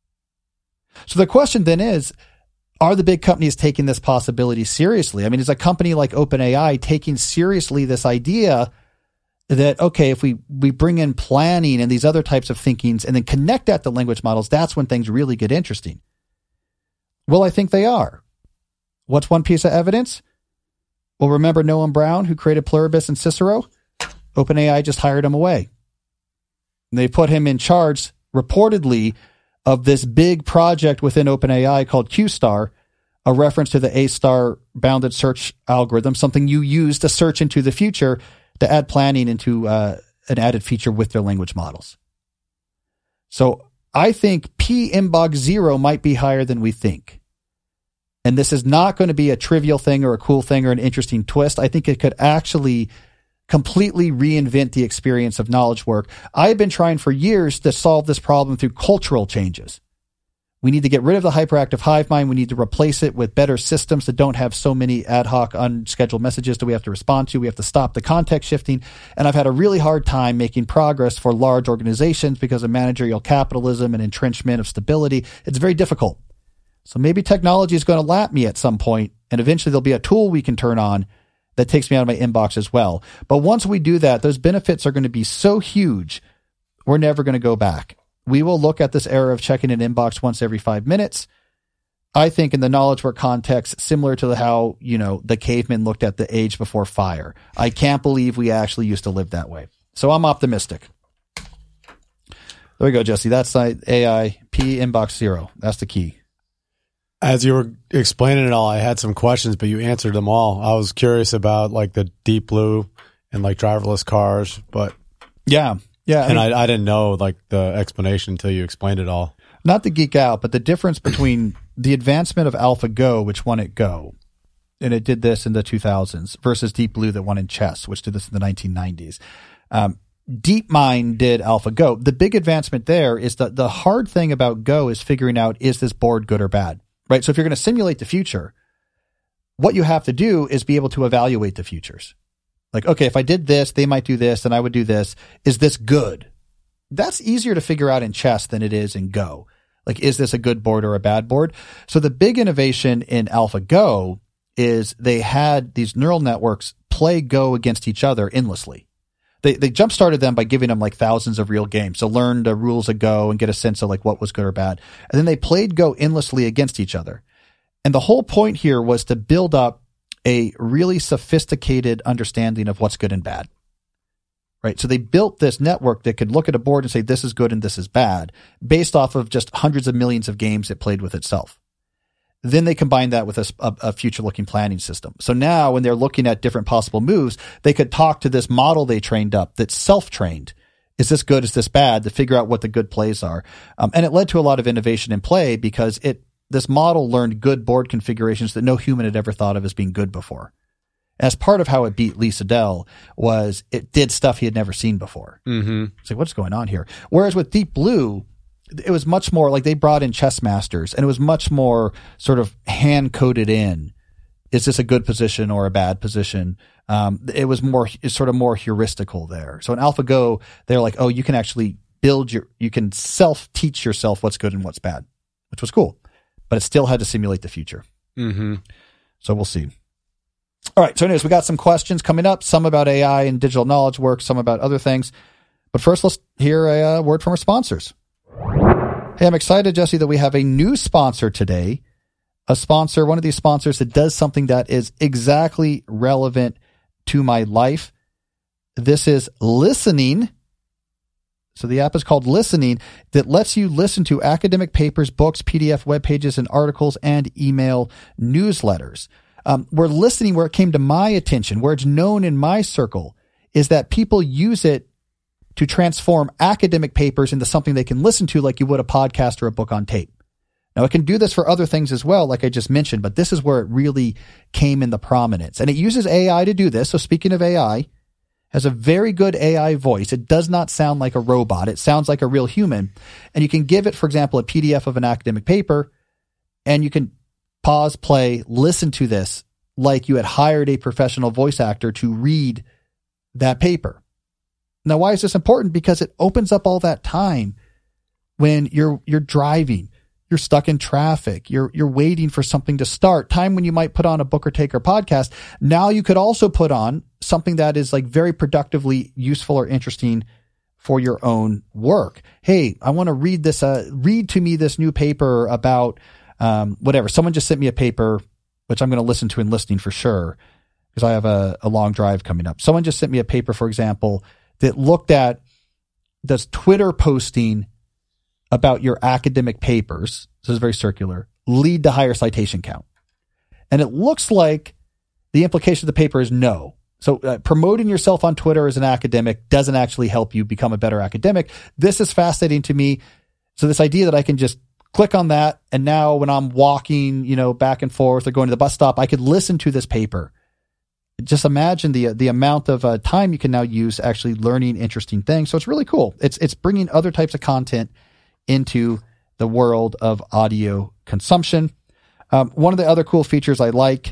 So the question then is, are the big companies taking this possibility seriously? I mean, is a company like OpenAI taking seriously this idea that, okay, if we bring in planning and these other types of thinkings and then connect that to language models, that's when things really get interesting? Well, I think they are. What's one piece of evidence? Well, remember Noam Brown, who created Pluribus and Cicero? OpenAI just hired him away. And they put him in charge, reportedly, of this big project within OpenAI called QStar, a reference to the A-star bounded search algorithm, something you use to search into the future to add planning into an added feature with their language models. So I think P inbox 0 might be higher than we think. And this is not going to be a trivial thing or a cool thing or an interesting twist. I think it could actually completely reinvent the experience of knowledge work. I've been trying for years to solve this problem through cultural changes. We need to get rid of the hyperactive hive mind. We need to replace it with better systems that don't have so many ad hoc, unscheduled messages that we have to respond to. We have to stop the context shifting. And I've had a really hard time making progress for large organizations because of managerial capitalism and entrenchment of stability. It's very difficult. So maybe technology is going to lap me at some point, and eventually there'll be a tool we can turn on that takes me out of my inbox as well. But once we do that, those benefits are going to be so huge, we're never going to go back. We will look at this era of checking an inbox once every 5 minutes. I think in the knowledge work context, similar to how, the cavemen looked at the age before fire. I can't believe we actually used to live that way. So I'm optimistic. There we go, Jesse. That's AI P inbox 0. That's the key. As you were explaining it all, I had some questions, but you answered them all. I was curious about like the Deep Blue and like driverless cars, but yeah. And I didn't know like the explanation until you explained it all. Not to geek out, but the difference between the advancement of AlphaGo, which won at Go, and it did this in the 2000s, versus Deep Blue that won in chess, which did this in the 1990s. DeepMind did AlphaGo. The big advancement there is that the hard thing about Go is figuring out, is this board good or bad? Right? So if you're going to simulate the future, what you have to do is be able to evaluate the futures. Like, okay, if I did this, they might do this, and I would do this. Is this good? That's easier to figure out in chess than it is in Go. Like, is this a good board or a bad board? So the big innovation in AlphaGo is they had these neural networks play Go against each other endlessly. They jump-started them by giving them like thousands of real games to learn the rules of Go and get a sense of like what was good or bad. And then they played Go endlessly against each other. And the whole point here was to build up a really sophisticated understanding of what's good and bad. Right? So they built this network that could look at a board and say this is good and this is bad based off of just hundreds of millions of games it played with itself. Then they combined that with a future-looking planning system. So now when they're looking at different possible moves, they could talk to this model they trained up that's self-trained. Is this good? Is this bad? To figure out what the good plays are. And it led to a lot of innovation in play because this model learned good board configurations that no human had ever thought of as being good before. As part of how it beat Lee Sedol was it did stuff he had never seen before. Mm-hmm. It's like, what's going on here? Whereas with Deep Blue, it was much more like they brought in chess masters and it was much more sort of hand coded in. Is this a good position or a bad position? It was sort of more heuristical there. So in AlphaGo, they're like, oh, you can actually you can self-teach yourself what's good and what's bad, which was cool, but it still had to simulate the future. Mm-hmm. So we'll see. All right. So anyways, we got some questions coming up, some about AI and digital knowledge work, some about other things. But first, let's hear a word from our sponsors. Hey, I'm excited, Jesse, that we have a new sponsor today. A sponsor, one of these sponsors that does something that is exactly relevant to my life. This is Listening. So the app is called Listening, that lets you listen to academic papers, books, PDF web pages, and articles, and email newsletters. Where Listening, where it came to my attention, where it's known in my circle, is that people use it to transform academic papers into something they can listen to like you would a podcast or a book on tape. Now, it can do this for other things as well, like I just mentioned, but this is where it really came into prominence. And it uses AI to do this. So speaking of AI, has a very good AI voice. It does not sound like a robot. It sounds like a real human. And you can give it, for example, a PDF of an academic paper, and you can pause, play, listen to this like you had hired a professional voice actor to read that paper. Now, why is this important? Because it opens up all that time when you're driving. You're stuck in traffic. You're waiting for something to start. Time when you might put on a Booker Taker podcast. Now you could also put on something that is like very productively useful or interesting for your own work. Hey, I want to read this. Read to me this new paper about whatever. Someone just sent me a paper, which I'm going to listen to in Listening for sure, because I have a long drive coming up. Someone just sent me a paper, for example, that looked at, does Twitter posting about your academic papers, this is very circular, lead to higher citation count? And it looks like the implication of the paper is no. So promoting yourself on Twitter as an academic doesn't actually help you become a better academic. This is fascinating to me. So this idea that I can just click on that, and now when I'm walking, back and forth or going to the bus stop, I could listen to this paper. Just imagine the amount of time you can now use actually learning interesting things. So it's really cool. It's bringing other types of content into the world of audio consumption. One of the other cool features I like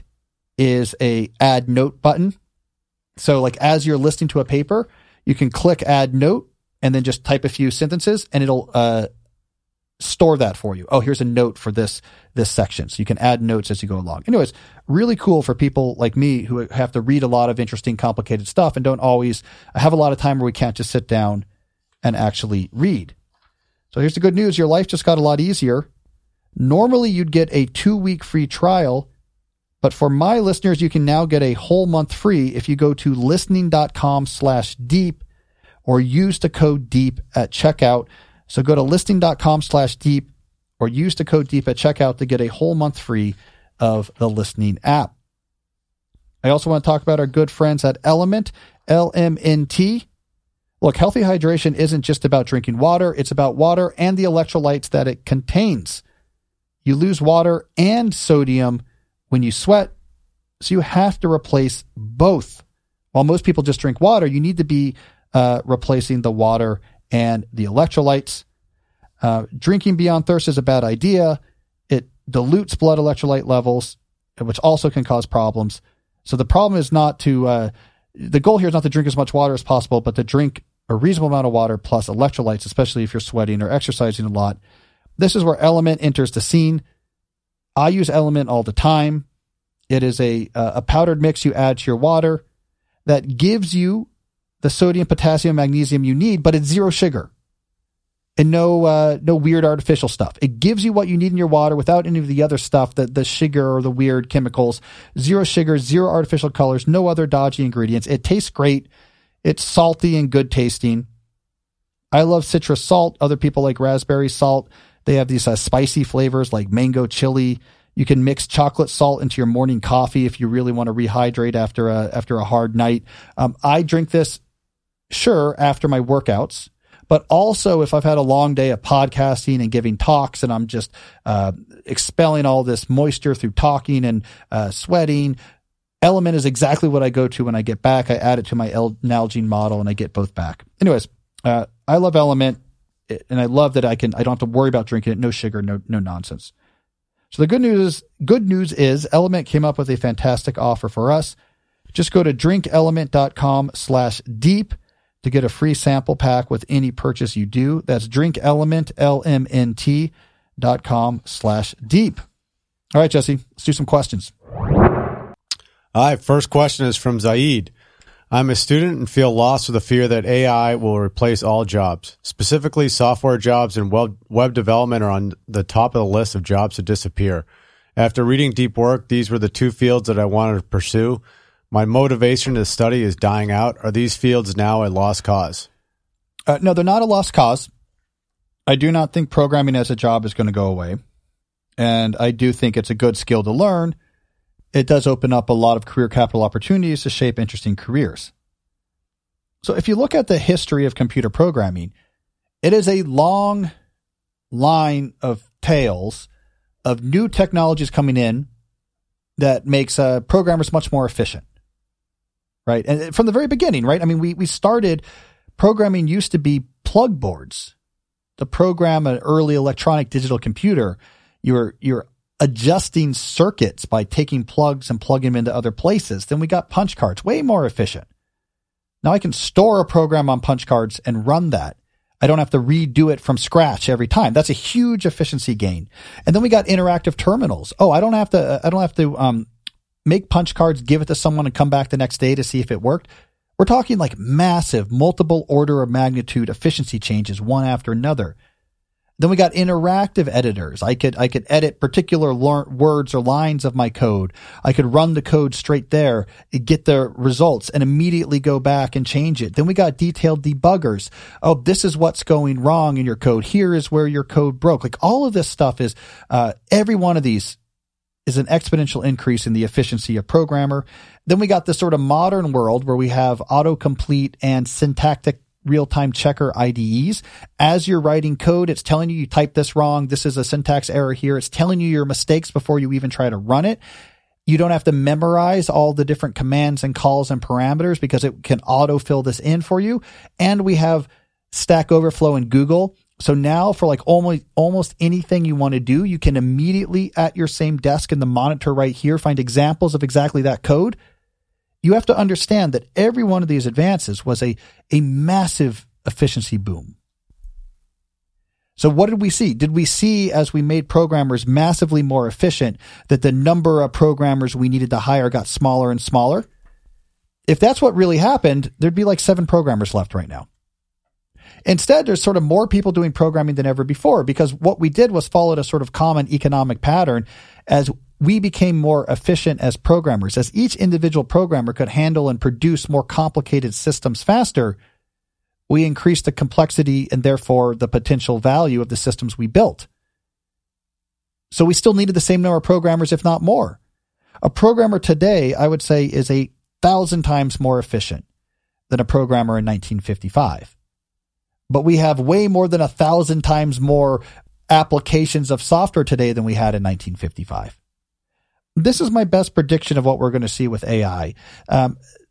is a add note button. So like as you're listening to a paper, you can click add note and then just type a few sentences and it'll store that for you. Oh, here's a note for this section. So you can add notes as you go along. Anyways, really cool for people like me who have to read a lot of interesting, complicated stuff and don't always have a lot of time where we can't just sit down and actually read. So here's the good news. Your life just got a lot easier. Normally you'd get a 2-week free trial, but for my listeners, you can now get a whole month free if you go to listening.com/deep or use the code DEEP at checkout. So go to listening.com/deep or use the code DEEP at checkout to get a whole month free of the Listening app. I also want to talk about our good friends at Element, LMNT. Look, healthy hydration isn't just about drinking water. It's about water and the electrolytes that it contains. You lose water and sodium when you sweat, so you have to replace both. While most people just drink water, you need to be replacing the water and the electrolytes. Drinking beyond thirst is a bad idea. It dilutes blood electrolyte levels, which also can cause problems. So the problem is not to, the goal here is not to drink as much water as possible, but to drink a reasonable amount of water plus electrolytes, especially if you're sweating or exercising a lot. This is where Element enters the scene. I use Element all the time. It is a powdered mix you add to your water that gives you the sodium, potassium, magnesium you need, but it's zero sugar and no weird artificial stuff. It gives you what you need in your water without any of the other stuff, the sugar or the weird chemicals. Zero sugar, zero artificial colors, no other dodgy ingredients. It tastes great. It's salty and good tasting. I love citrus salt. Other people like raspberry salt. They have these spicy flavors like mango chili. You can mix chocolate salt into your morning coffee if you really want to rehydrate after a hard night. I drink this, sure, after my workouts, but also if I've had a long day of podcasting and giving talks and I'm just expelling all this moisture through talking and sweating. Element is exactly what I go to when I get back. I add it to my Nalgene model and I get both back. Anyways, I love Element, and I love that I don't have to worry about drinking it. No sugar, no nonsense. So the good news is Element came up with a fantastic offer for us. Just go to drinkelement.com/deep to get a free sample pack with any purchase you do. That's drinkelement, LMNT.com/deep. All right, Jesse, let's do some questions. All right, first question is from Zaid. I'm a student and feel lost with the fear that AI will replace all jobs. Specifically, software jobs and web development are on the top of the list of jobs to disappear. After reading Deep Work, these were the two fields that I wanted to pursue. My motivation to study is dying out. Are these fields now a lost cause? No, they're not a lost cause. I do not think programming as a job is going to go away. And I do think it's a good skill to learn. It does open up a lot of career capital opportunities to shape interesting careers. So if you look at the history of computer programming, it is a long line of tales of new technologies coming in that makes programmers much more efficient, right? And from the very beginning, right? I mean, we started, programming used to be plug boards. To program an early electronic digital computer, you're adjusting circuits by taking plugs and plugging them into other places. Then we got punch cards, way more efficient. Now I can store a program on punch cards and run that. I don't have to redo it from scratch every time. That's a huge efficiency gain. And then we got interactive terminals. Oh, I don't have to make punch cards, give it to someone and come back the next day to see if it worked. We're talking like massive, multiple order of magnitude efficiency changes one after another. Then we got interactive editors. I could edit particular words or lines of my code. I could run the code straight there, get the results, and immediately go back and change it. Then we got detailed debuggers. Oh, this is what's going wrong in your code. Here is where your code broke. Like all of this stuff is, every one of these is an exponential increase in the efficiency of programmer. Then we got this sort of modern world where we have autocomplete and syntactic real-time checker IDEs. As you're writing code, it's telling you typed this wrong. This is a syntax error here. It's telling you your mistakes before you even try to run it. You don't have to memorize all the different commands and calls and parameters because it can auto-fill this in for you. And we have Stack Overflow in Google. So now for like almost anything you want to do, you can immediately at your same desk in the monitor right here find examples of exactly that code. You have to understand that every one of these advances was a massive efficiency boom. So what did we see? Did we see, as we made programmers massively more efficient, that the number of programmers we needed to hire got smaller and smaller? If that's what really happened, there'd be like 7 programmers left right now. Instead, there's sort of more people doing programming than ever before because what we did was followed a sort of common economic pattern as we became more efficient as programmers. As each individual programmer could handle and produce more complicated systems faster, we increased the complexity and therefore the potential value of the systems we built. So we still needed the same number of programmers, if not more. A programmer today, I would say, is 1,000 times more efficient than a programmer in 1955. But we have way more than 1,000 times more applications of software today than we had in 1955. This is my best prediction of what we're going to see with AI. I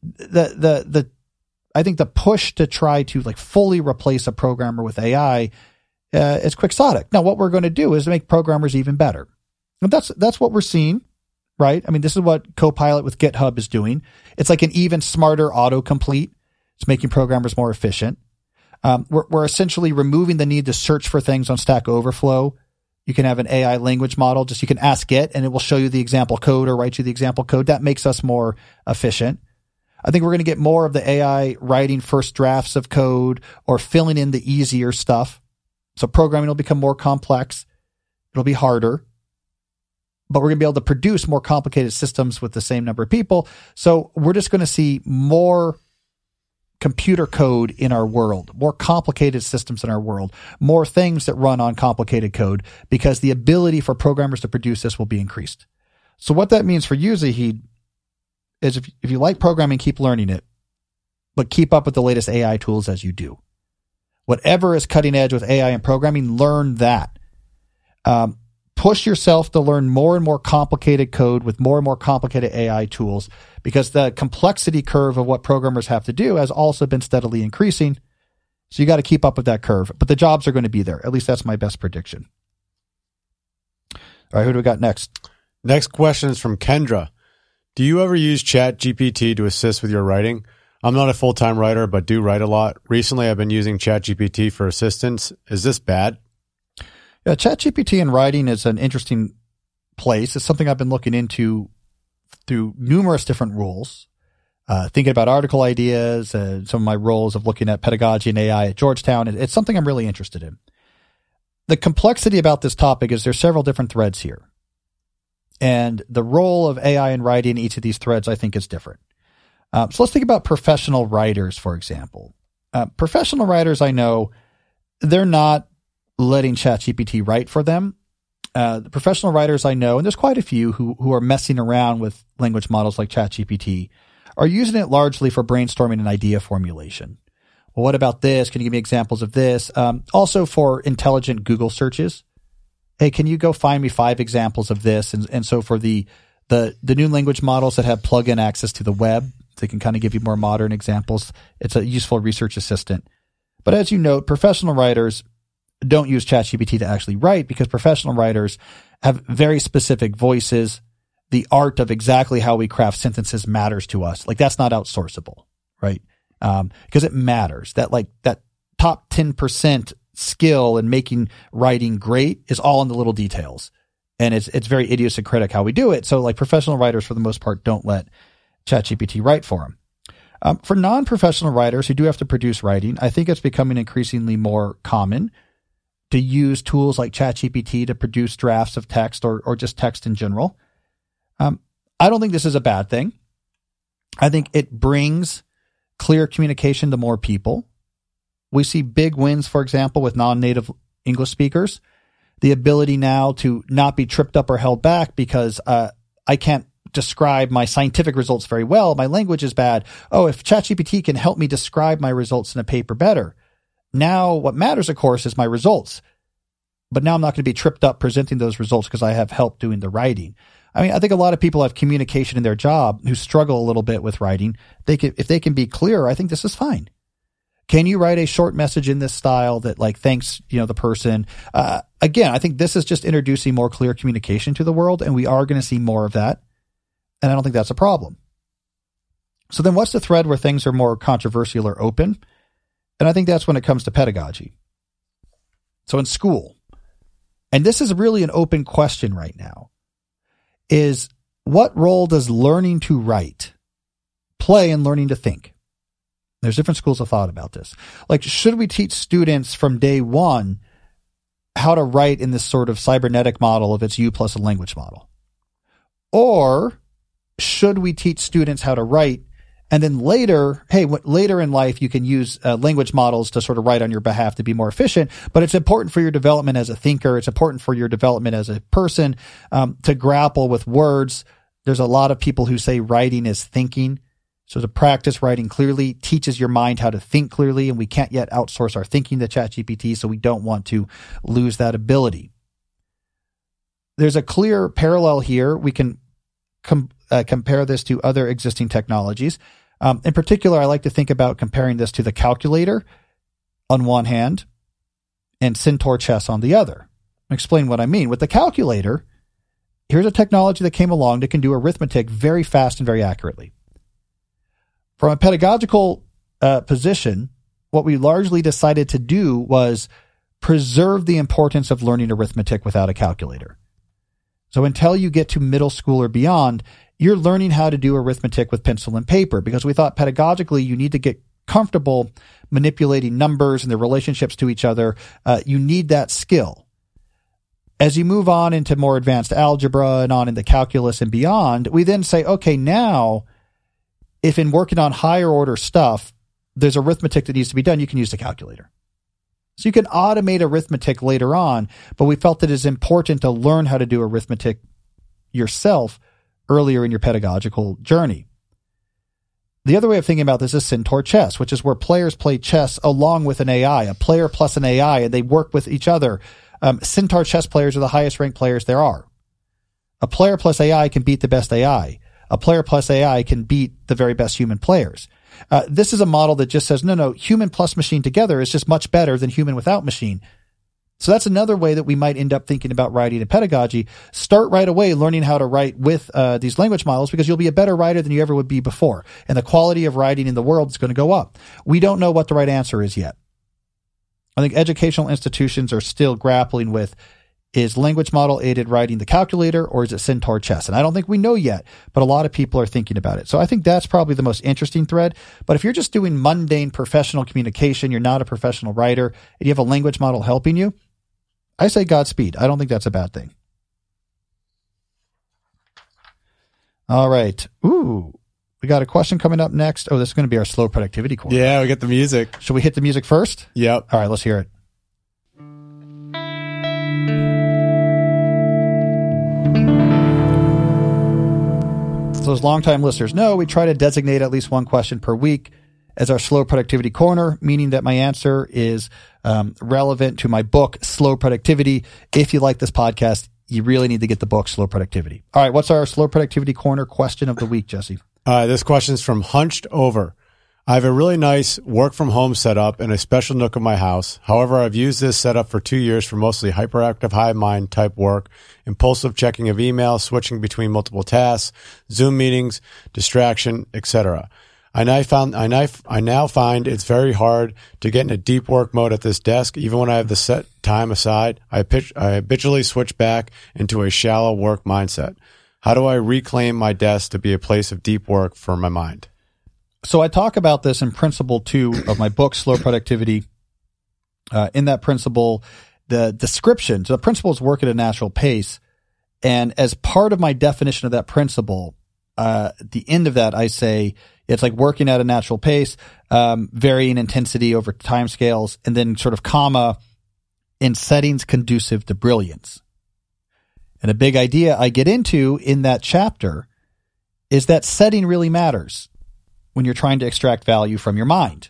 think the push to try to like fully replace a programmer with AI is quixotic. Now, what we're going to do is make programmers even better. And that's what we're seeing, right? I mean, this is what Copilot with GitHub is doing. It's like an even smarter autocomplete. It's making programmers more efficient. We're essentially removing the need to search for things on Stack Overflow. You can have an AI language model. You can ask it and it will show you the example code or write you the example code. That makes us more efficient. I think we're going to get more of the AI writing first drafts of code or filling in the easier stuff. So programming will become more complex. It'll be harder. But we're going to be able to produce more complicated systems with the same number of people. So we're just going to see more computer code in our world, more complicated systems in our world, more things that run on complicated code because the ability for programmers to produce this will be increased. So what that means for you, Zahid, is if you like programming, keep learning it, but keep up with the latest AI tools as you do. Whatever is cutting edge with AI and programming, learn that. Push yourself to learn more and more complicated code with more and more complicated AI tools because the complexity curve of what programmers have to do has also been steadily increasing. So you got to keep up with that curve, but the jobs are going to be there. At least that's my best prediction. All right, who do we got next? Next question is from Kendra. Do you ever use ChatGPT to assist with your writing? I'm not a full-time writer, but do write a lot. Recently, I've been using ChatGPT for assistance. Is this bad? Yeah, ChatGPT in writing is an interesting place. It's something I've been looking into through numerous different rules. thinking about article ideas, some of my roles of looking at pedagogy and AI at Georgetown. It's something I'm really interested in. The complexity about this topic is there's several different threads here. And the role of AI in writing in each of these threads, I think, is different. So let's think about professional writers, for example. Professional writers, I know, they're not letting ChatGPT write for them. The professional writers I know, and there's quite a few who are messing around with language models like ChatGPT, are using it largely for brainstorming and idea formulation. Well, what about this? Can you give me examples of this? Also for intelligent Google searches. Hey, can you go find me 5 examples of this? And so for the new language models that have plug-in access to the web, they can kind of give you more modern examples. It's a useful research assistant. But as you note, professional writers don't use ChatGPT to actually write because professional writers have very specific voices. The art of exactly how we craft sentences matters to us. Like that's not outsourceable, right? Because it matters. That top 10% skill in making writing great is all in the little details. And it's very idiosyncratic how we do it. So like professional writers, for the most part, don't let ChatGPT write for them. For non-professional writers who do have to produce writing, I think it's becoming increasingly more common to use tools like ChatGPT to produce drafts of text or just text in general. I don't think this is a bad thing. I think it brings clear communication to more people. We see big wins, for example, with non-native English speakers. The ability now to not be tripped up or held back because I can't describe my scientific results very well. My language is bad. Oh, if ChatGPT can help me describe my results in a paper better. Now what matters, of course, is my results. But now I'm not going to be tripped up presenting those results because I have help doing the writing. I mean, I think a lot of people have communication in their job who struggle a little bit with writing. If they can be clearer, I think this is fine. Can you write a short message in this style that like thanks, the person? Again, I think this is just introducing more clear communication to the world, and we are going to see more of that. And I don't think that's a problem. So then what's the thread where things are more controversial or open? And I think that's when it comes to pedagogy. So in school, and this is really an open question right now, is what role does learning to write play in learning to think? There's different schools of thought about this. Like, should we teach students from day one how to write in this sort of cybernetic model if it's you plus a language model? Or should we teach students how to write and then later in life you can use language models to sort of write on your behalf to be more efficient, but it's important for your development as a thinker. It's important for your development as a person to grapple with words. There's a lot of people who say writing is thinking. So to practice writing clearly teaches your mind how to think clearly, and we can't yet outsource our thinking to ChatGPT, so we don't want to lose that ability. There's a clear parallel here. We can compare this to other existing technologies. In particular, I like to think about comparing this to the calculator on one hand and Centaur chess on the other. I'll explain what I mean. With the calculator, here's a technology that came along that can do arithmetic very fast and very accurately. From a pedagogical position, what we largely decided to do was preserve the importance of learning arithmetic without a calculator. So until you get to middle school or beyond, you're learning how to do arithmetic with pencil and paper because we thought pedagogically you need to get comfortable manipulating numbers and their relationships to each other. You need that skill. As you move on into more advanced algebra and on into calculus and beyond, we then say, okay, now if in working on higher order stuff, there's arithmetic that needs to be done, you can use the calculator. So you can automate arithmetic later on, but we felt that it is important to learn how to do arithmetic yourself earlier in your pedagogical journey. The other way of thinking about this is Centaur chess, which is where players play chess along with an AI, a player plus an AI, and they work with each other. Centaur chess players are the highest ranked players there are. A player plus AI can beat the best AI. A player plus AI can beat the very best human players. This is a model that just says, no, human plus machine together is just much better than human without machine. So that's another way that we might end up thinking about writing and pedagogy. Start right away learning how to write with these language models because you'll be a better writer than you ever would be before. And the quality of writing in the world is going to go up. We don't know what the right answer is yet. I think educational institutions are still grappling with, Is language model aided writing the calculator, or is it Centaur chess? And I don't think we know yet, but a lot of people are thinking about it. So I think that's probably the most interesting thread. But if you're just doing mundane professional communication, you're not a professional writer, and you have a language model helping you, I say Godspeed. I don't think that's a bad thing. All right. Ooh, we got a question coming up next. Oh, this is going to be our slow productivity corner. Yeah, we get the music. Should we hit the music first? Yep. All right, let's hear it. So those longtime listeners know we try to designate at least one question per week as our slow productivity corner, meaning that my answer is relevant to my book, Slow Productivity. If you like this podcast, you really need to get the book, Slow Productivity. All right, what's our slow productivity corner question of the week, Jesse? This question is from Hunched Over. I have a really nice work from home setup in a special nook of my house. However, I've used this setup for 2 years for mostly hyperactive hive mind type work, impulsive checking of emails, switching between multiple tasks, Zoom meetings, distraction, etc. I now find it's very hard to get into deep work mode at this desk. Even when I have the set time aside, I habitually switch back into a shallow work mindset. How do I reclaim my desk to be a place of deep work for my mind? So I talk about this in principle 2 of my book, Slow Productivity. In that principle, the description, so the principle is work at a natural pace. And as part of my definition of that principle, at the end of that, I say it's like working at a natural pace, varying intensity over time scales, and then sort of comma, in settings conducive to brilliance. And a big idea I get into in that chapter is that setting really matters when you're trying to extract value from your mind.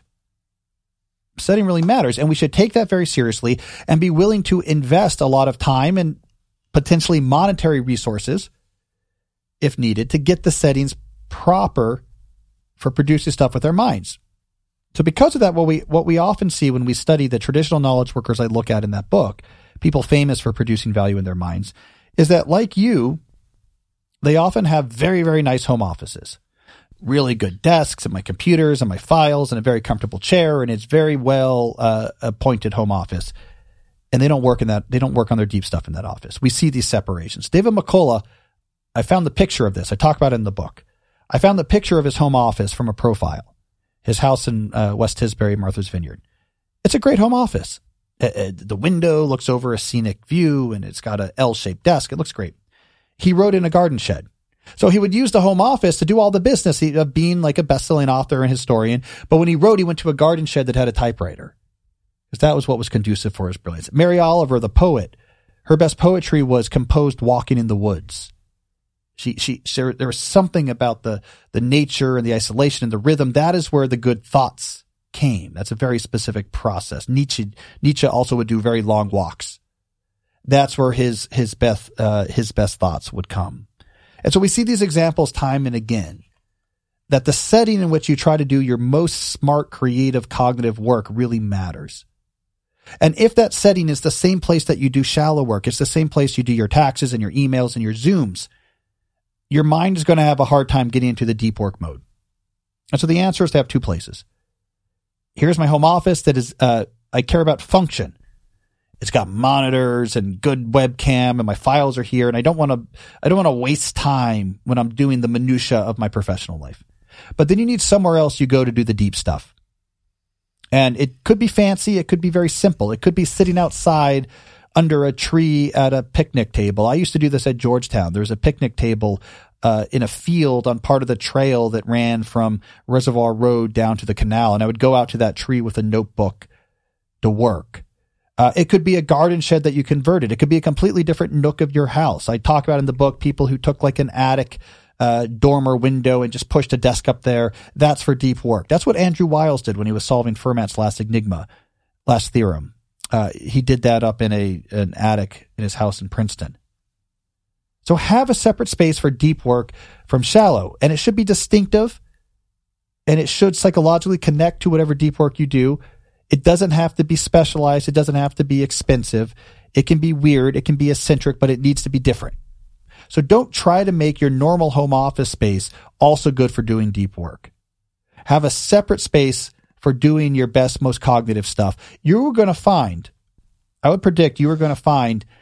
Setting really matters, and we should take that very seriously and be willing to invest a lot of time and potentially monetary resources, if needed, to get the settings proper for producing stuff with our minds. So because of that, what we often see when we study the traditional knowledge workers I look at in that book, people famous for producing value in their minds, is that like you, they often have very, very nice home offices. Really good desks and my computers and my files and a very comfortable chair, and it's very well appointed home office. And they don't work on their deep stuff in that office. We see these separations. David McCullough, I found the picture of this. I talk about it in the book. I found the picture of his home office from a profile, his house in West Tisbury, Martha's Vineyard. It's a great home office. The window looks over a scenic view, and it's got an L-shaped desk. It looks great. He wrote in a garden shed. So he would use the home office to do all the business of being like a best-selling author and historian. But when he wrote, he went to a garden shed that had a typewriter, because that was what was conducive for his brilliance. Mary Oliver, the poet, her best poetry was composed walking in the woods. There was something about the nature and the isolation and the rhythm. That is where the good thoughts came. That's a very specific process. Nietzsche also would do very long walks. That's where his best thoughts would come. And so we see these examples time and again, that the setting in which you try to do your most smart, creative, cognitive work really matters. And if that setting is the same place that you do shallow work, it's the same place you do your taxes and your emails and your Zooms, your mind is going to have a hard time getting into the deep work mode. And so the answer is to have 2 places. Here's my home office that is, I care about function. It's got monitors and good webcam, and my files are here, and I don't want to waste time when I'm doing the minutia of my professional life. But then you need somewhere else you go to do the deep stuff. And it could be fancy, it could be very simple. It could be sitting outside under a tree at a picnic table. I used to do this at Georgetown. There's a picnic table in a field on part of the trail that ran from Reservoir Road down to the canal, and I would go out to that tree with a notebook to work. It could be a garden shed that you converted. It could be a completely different nook of your house. I talk about in the book people who took like an attic dormer window and just pushed a desk up there. That's for deep work. That's what Andrew Wiles did when he was solving Fermat's last theorem. He did that up in an attic in his house in Princeton. So have a separate space for deep work from shallow, and it should be distinctive, and it should psychologically connect to whatever deep work you do. It doesn't have to be specialized. It doesn't have to be expensive. It can be weird. It can be eccentric, but it needs to be different. So don't try to make your normal home office space also good for doing deep work. Have a separate space for doing your best, most cognitive stuff. I would predict you are going to find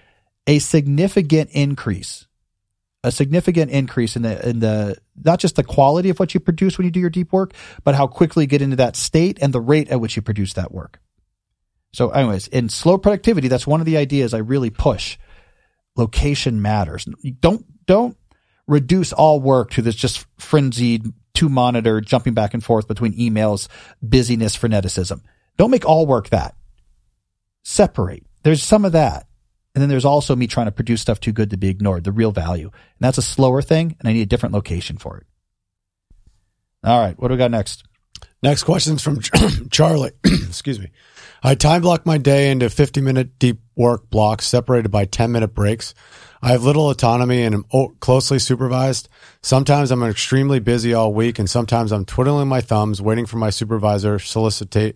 a significant increase in the not just the quality of what you produce when you do your deep work, but how quickly you get into that state and the rate at which you produce that work. So anyways, in slow productivity, that's one of the ideas I really push. Location matters. Don't reduce all work to this just frenzied 2-monitor jumping back and forth between emails, busyness, freneticism. Don't make all work that. Separate. There's some of that. And then there's also me trying to produce stuff too good to be ignored, the real value. And that's a slower thing, and I need a different location for it. All right, what do we got next? Next question is from Charlie. Excuse me. I time block my day into 50-minute deep work blocks separated by 10-minute breaks. I have little autonomy and am closely supervised. Sometimes I'm extremely busy all week, and sometimes I'm twiddling my thumbs waiting for my supervising solicitor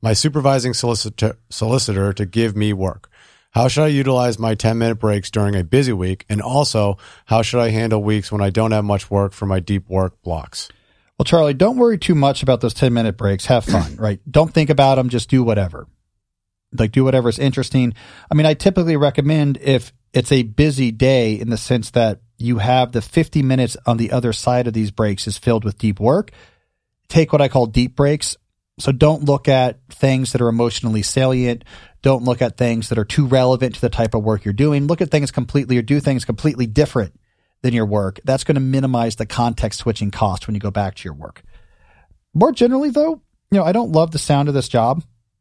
to give me work. How should I utilize my 10-minute breaks during a busy week? And also, how should I handle weeks when I don't have much work for my deep work blocks? Well, Charlie, don't worry too much about those 10-minute breaks. Have fun, right? Don't think about them. Just do whatever. Like, do whatever is interesting. I mean, I typically recommend if it's a busy day in the sense that you have the 50 minutes on the other side of these breaks is filled with deep work, take what I call deep breaks. So don't look at things that are emotionally salient. Don't look at things that are too relevant to the type of work you're doing. Look at things completely or do things completely different than your work. That's going to minimize the context switching cost when you go back to your work. More generally, though, I don't love the sound of this job,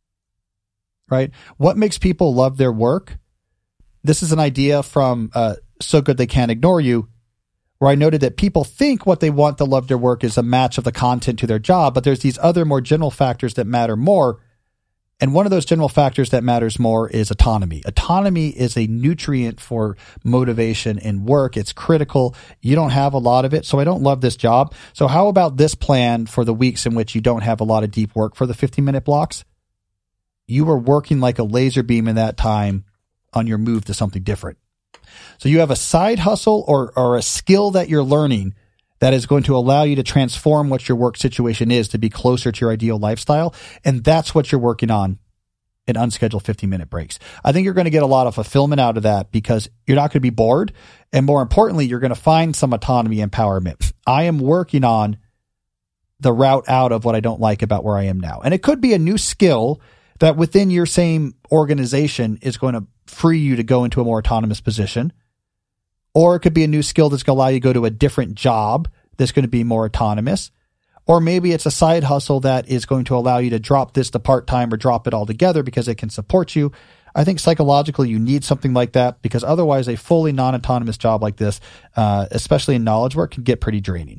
right? What makes people love their work? This is an idea from So Good They Can't Ignore You, where I noted that people think what they want to love their work is a match of the content to their job, but there's these other more general factors that matter more. And one of those general factors that matters more is autonomy. Autonomy is a nutrient for motivation in work. It's critical. You don't have a lot of it, so I don't love this job. So how about this plan for the weeks in which you don't have a lot of deep work for the 50-minute blocks? You are working like a laser beam in that time on your move to something different. So you have a side hustle or a skill that you're learning that is going to allow you to transform what your work situation is to be closer to your ideal lifestyle. And that's what you're working on in unscheduled 50-minute breaks. I think you're going to get a lot of fulfillment out of that because you're not going to be bored. And more importantly, you're going to find some autonomy and empowerment. I am working on the route out of what I don't like about where I am now. And it could be a new skill that within your same organization is going to free you to go into a more autonomous position. Or it could be a new skill that's going to allow you to go to a different job that's going to be more autonomous. Or maybe it's a side hustle that is going to allow you to drop this to part-time or drop it altogether because it can support you. I think psychologically you need something like that because otherwise a fully non-autonomous job like this, especially in knowledge work, can get pretty draining.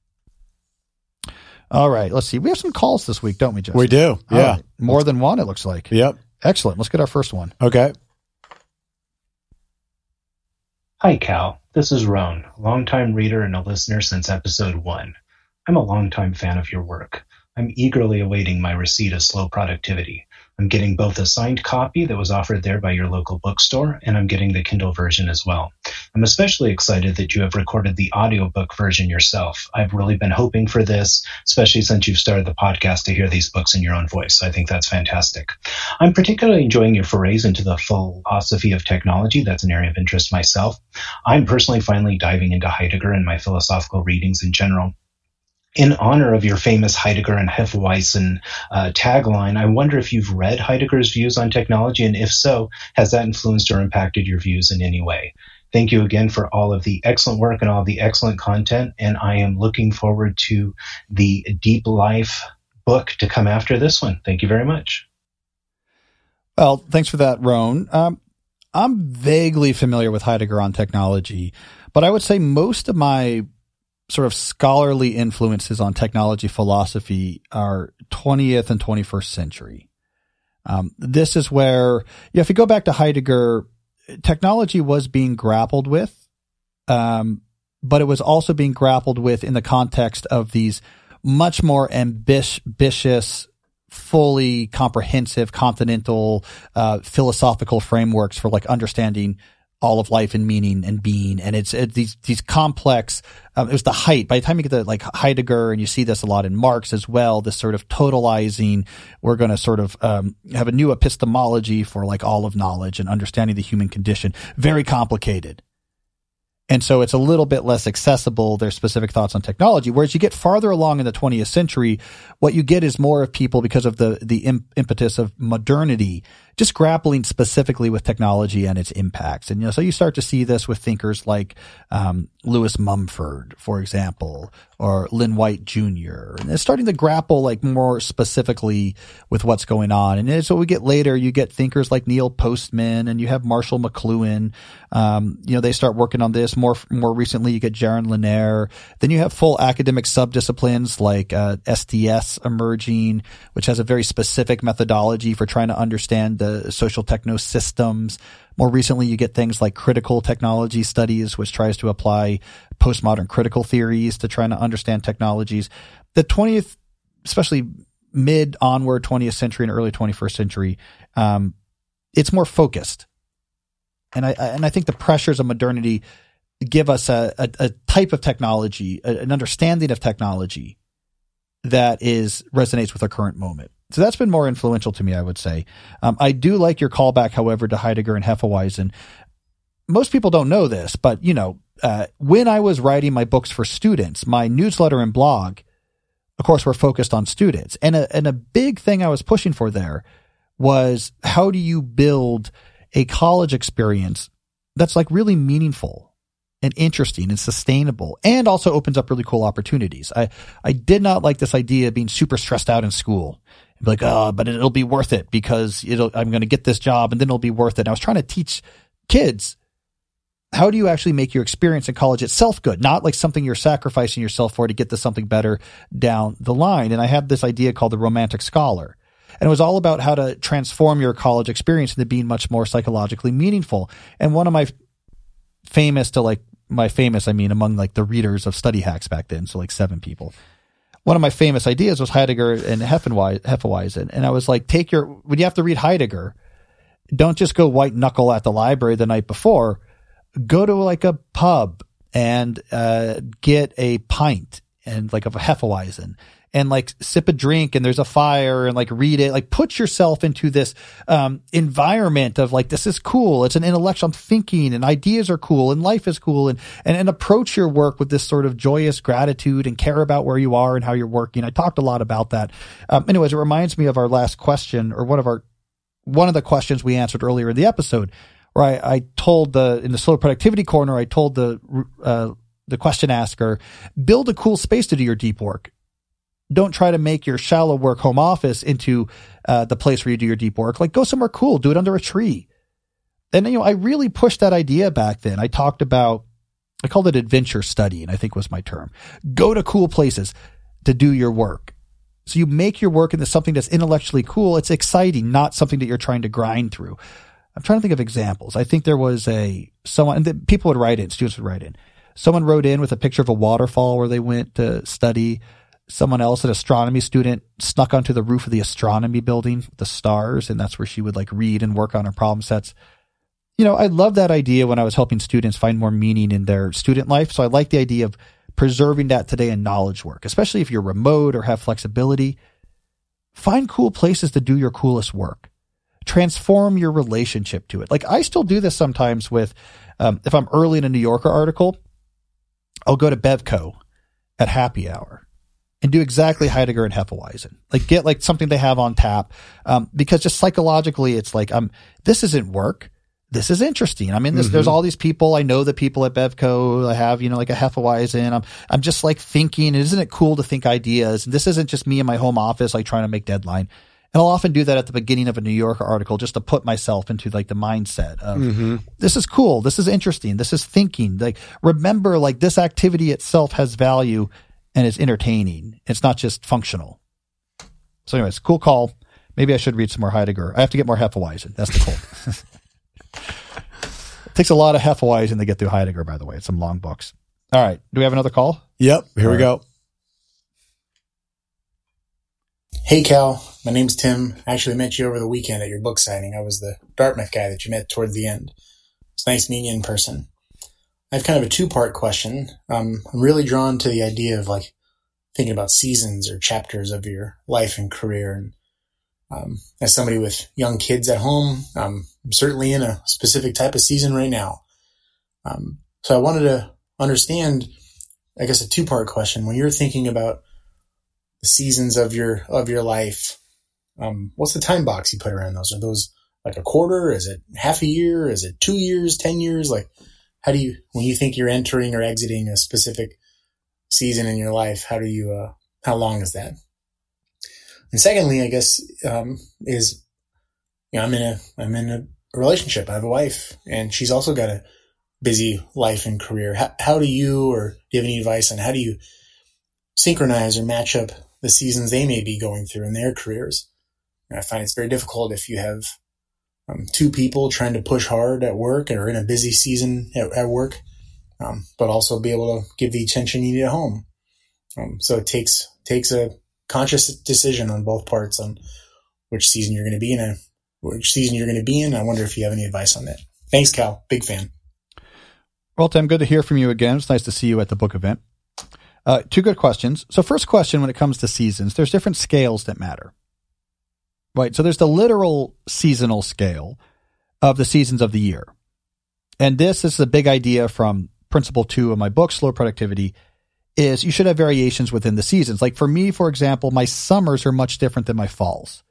All right, let's see. We have some calls this week, don't we, Justin? We do, yeah. Right. More than one, it looks like. Yep. Excellent. Let's get our first one. Okay. Hi, Cal. This is Roan, a longtime reader and a listener since episode 1. I'm a longtime fan of your work. I'm eagerly awaiting my receipt of Slow Productivity. I'm getting both a signed copy that was offered there by your local bookstore, and I'm getting the Kindle version as well. I'm especially excited that you have recorded the audiobook version yourself. I've really been hoping for this, especially since you've started the podcast, to hear these books in your own voice. I think that's fantastic. I'm particularly enjoying your forays into the philosophy of technology. That's an area of interest myself. I'm personally finally diving into Heidegger and my philosophical readings in general. In honor of your famous Heidegger and Hefeweizen tagline, I wonder if you've read Heidegger's views on technology, and if so, has that influenced or impacted your views in any way? Thank you again for all of the excellent work and all of the excellent content, and I am looking forward to the Deep Life book to come after this one. Thank you very much. Well, thanks for that, Roan. I'm vaguely familiar with Heidegger on technology, but I would say most of my sort of scholarly influences on technology philosophy are 20th and 21st century. This is where, if you go back to Heidegger, technology was being grappled with, but it was also being grappled with in the context of these much more ambitious, fully comprehensive, continental, philosophical frameworks for like understanding all of life and meaning and being. And it's these complex, it was the height. By the time you get to like Heidegger, and you see this a lot in Marx as well, this sort of totalizing, we're going to sort of have a new epistemology for like all of knowledge and understanding the human condition. Very complicated. And so it's a little bit less accessible, their specific thoughts on technology. Whereas you get farther along in the 20th century, what you get is more of people, because of the impetus of modernity, just grappling specifically with technology and its impacts. And, so you start to see this with thinkers like Lewis Mumford, for example, or Lynn White Jr. And they're starting to grapple like more specifically with what's going on. And so we get later, you get thinkers like Neil Postman, and you have Marshall McLuhan. They start working on this. More recently, you get Jaron Lanier. Then you have full academic subdisciplines like STS emerging, which has a very specific methodology for trying to understand the social techno systems. More recently, you get things like critical technology studies, which tries to apply postmodern critical theories to trying to understand technologies. The 20th, especially mid onward 20th century and early 21st century, it's more focused. And I think the pressures of modernity give us a type of technology, an understanding of technology that resonates with our current moment. So that's been more influential to me, I would say. I do like your callback, however, to Heidegger and Hefeweizen. Most people don't know this, but when I was writing my books for students, my newsletter and blog, of course, were focused on students. And a big thing I was pushing for there was, how do you build a college experience that's like really meaningful and interesting and sustainable, and also opens up really cool opportunities. I did not like this idea of being super stressed out in school. Like, but it'll be worth it because I'm going to get this job and then it'll be worth it. And I was trying to teach kids, how do you actually make your experience in college itself good? Not like something you're sacrificing yourself for to get to something better down the line. And I had this idea called the Romantic Scholar. And it was all about how to transform your college experience into being much more psychologically meaningful. And one of my famous, I mean among like the readers of Study Hacks back then, so like 7 people, one of my famous ideas was Heidegger and Hefeweizen. And I was like, when you have to read Heidegger, don't just go white knuckle at the library the night before. Go to like a pub and get a pint and like of a Hefeweizen, and like sip a drink, and there's a fire, and like read it, like put yourself into this environment of like, this is cool. It's an intellectual, I'm thinking, and ideas are cool, and life is cool, and approach your work with this sort of joyous gratitude and care about where you are and how you're working. I talked a lot about that. Anyways, it reminds me of our last question, or one of the questions we answered earlier in the episode, where I told in the Slow Productivity Corner, I told the question asker, build a cool space to do your deep work. Don't try to make your shallow work home office into the place where you do your deep work. Like, go somewhere cool. Do it under a tree. And, I really pushed that idea back then. I called it adventure studying, I think was my term. Go to cool places to do your work. So you make your work into something that's intellectually cool. It's exciting, not something that you're trying to grind through. I'm trying to think of examples. I think there was someone, and people would write in, students would write in. Someone wrote in with a picture of a waterfall where they went to study. Someone else, an astronomy student, snuck onto the roof of the astronomy building, the stars, and that's where she would like read and work on her problem sets. I love that idea when I was helping students find more meaning in their student life. So I like the idea of preserving that today in knowledge work, especially if you're remote or have flexibility. Find cool places to do your coolest work. Transform your relationship to it. Like, I still do this sometimes with, if I'm early in a New Yorker article, I'll go to Bevco at happy hour and do exactly Heidegger and Hefeweizen. Like, get like something they have on tap. Because just psychologically, it's like, this isn't work. This is interesting. I'm in this, there's all these people. I know the people at Bevco. I have, like a Hefeweizen. I'm just like thinking, isn't it cool to think ideas? And this isn't just me in my home office, like trying to make deadline. And I'll often do that at the beginning of a New Yorker article just to put myself into like the mindset of this is cool. This is interesting. This is thinking. Like, remember, like, this activity itself has value and it's entertaining. It's not just functional. So anyways, cool call. Maybe I should read some more Heidegger. I have to get more Hefeweizen. That's the goal. It takes a lot of Hefeweizen to get through Heidegger, by the way. It's some long books. All right. Do we have another call? Yep. Here we go. Hey, Cal. My name's Tim. I actually met you over the weekend at your book signing. I was the Dartmouth guy that you met towards the end. It's nice meeting you in person. I have kind of a two-part question. I'm really drawn to the idea of like thinking about seasons or chapters of your life and career. And as somebody with young kids at home, I'm certainly in a specific type of season right now. So I wanted to understand, I guess, a two-part question. When you're thinking about the seasons of your life, what's the time box you put around those? Are those like a quarter? Is it half a year? Is it 2 years, 10 years? Like, how do you, when you think you're entering or exiting a specific season in your life, how long is that? And secondly, I guess, is, I'm in a relationship. I have a wife, and she's also got a busy life and career. How do you, or do you have any advice on how do you synchronize or match up the seasons they may be going through in their careers? And I find it's very difficult if you have two people trying to push hard at work or in a busy season at work, but also be able to give the attention you need at home. So it takes a conscious decision on both parts on which season you're going to be in. I wonder if you have any advice on that. Thanks, Cal. Big fan. Well, Tim, good to hear from you again. It's nice to see you at the book event. Two good questions. So first question, when it comes to seasons, there's different scales that matter. Right. So there's the literal seasonal scale of the seasons of the year. And this is the big idea from principle 2 of my book, Slow Productivity, is you should have variations within the seasons. Like for me, for example, my summers are much different than my falls.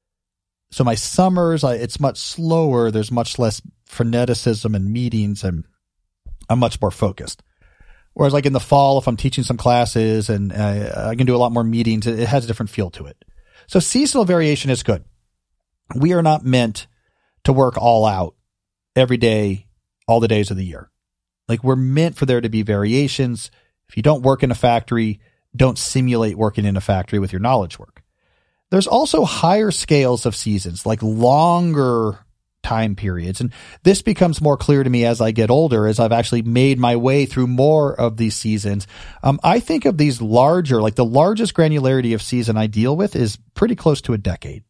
So my summers, it's much slower. There's much less freneticism and meetings, and I'm much more focused. Whereas like in the fall, if I'm teaching some classes and I can do a lot more meetings, it has a different feel to it. So seasonal variation is good. We are not meant to work all out every day, all the days of the year. Like we're meant for there to be variations. If you don't work in a factory, don't simulate working in a factory with your knowledge work. There's also higher scales of seasons, like longer time periods. And this becomes more clear to me as I get older, as I've actually made my way through more of these seasons. I think of these larger, like the largest granularity of season I deal with is pretty close to a decade.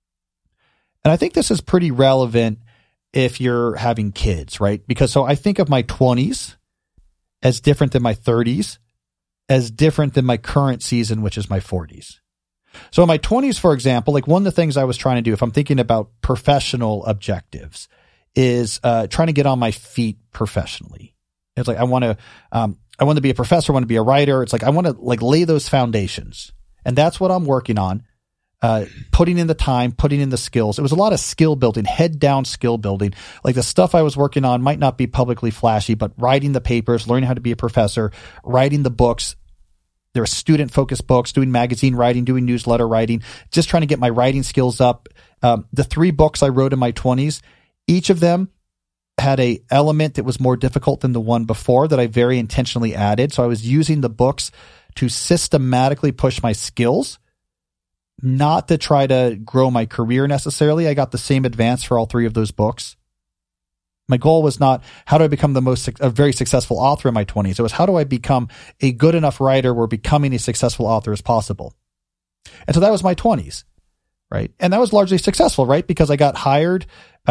And I think this is pretty relevant if you're having kids, right? Because so I think of my 20s as different than my 30s, as different than my current season, which is my 40s. So in my 20s, for example, like one of the things I was trying to do, if I'm thinking about professional objectives, is trying to get on my feet professionally. It's like I want to be a professor, I want to be a writer. It's like I want to like lay those foundations, and that's what I'm working on. Putting in the time, putting in the skills. It was a lot of skill building, head down skill building. Like the stuff I was working on might not be publicly flashy, but writing the papers, learning how to be a professor, writing the books. There were student-focused books, doing magazine writing, doing newsletter writing, just trying to get my writing skills up. The 3 books I wrote in my 20s, each of them had a element that was more difficult than the one before that I very intentionally added. So I was using the books to systematically push my skills, not to try to grow my career necessarily. I got the same advance for all 3 of those books. My goal was not how do I become a very successful author in my 20s. It was how do I become a good enough writer where becoming a successful author is possible. And so that was my 20s, right? And that was largely successful, right? Because I got hired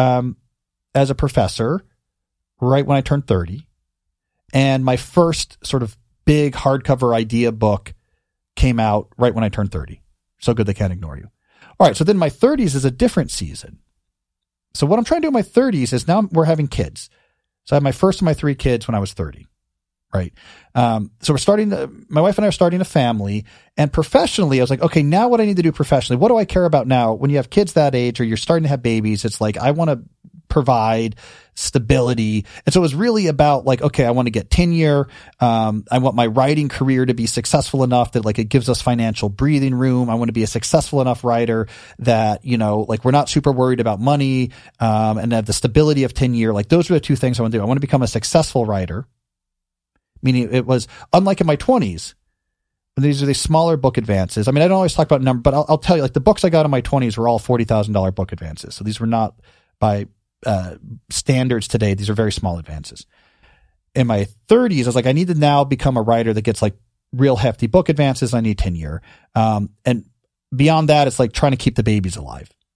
as a professor right when I turned 30. And my first sort of big hardcover idea book came out right when I turned 30. So good they can't ignore you. All right, so then my 30s is a different season. So what I'm trying to do in my 30s is now we're having kids. So I had my first of my 3 kids when I was 30, right? So my wife and I are starting a family, and professionally, I was like, okay, now what I need to do professionally, what do I care about now? When you have kids that age or you're starting to have babies, it's like, I want to provide stability. And so it was really about like, okay, I want to get tenure. I want my writing career to be successful enough that like it gives us financial breathing room. I want to be a successful enough writer that, like we're not super worried about money, and have the stability of tenure. Like those are the 2 things I want to do. I want to become a successful writer, meaning it was unlike in my 20s. These are the smaller book advances. I mean, I don't always talk about number, but I'll tell you, like the books I got in my 20s were all $40,000 book advances. So these were not by standards today. These are very small advances. In my 30s, I was like, I need to now become a writer that gets like real hefty book advances. I need tenure. And beyond that, it's like trying to keep the babies alive.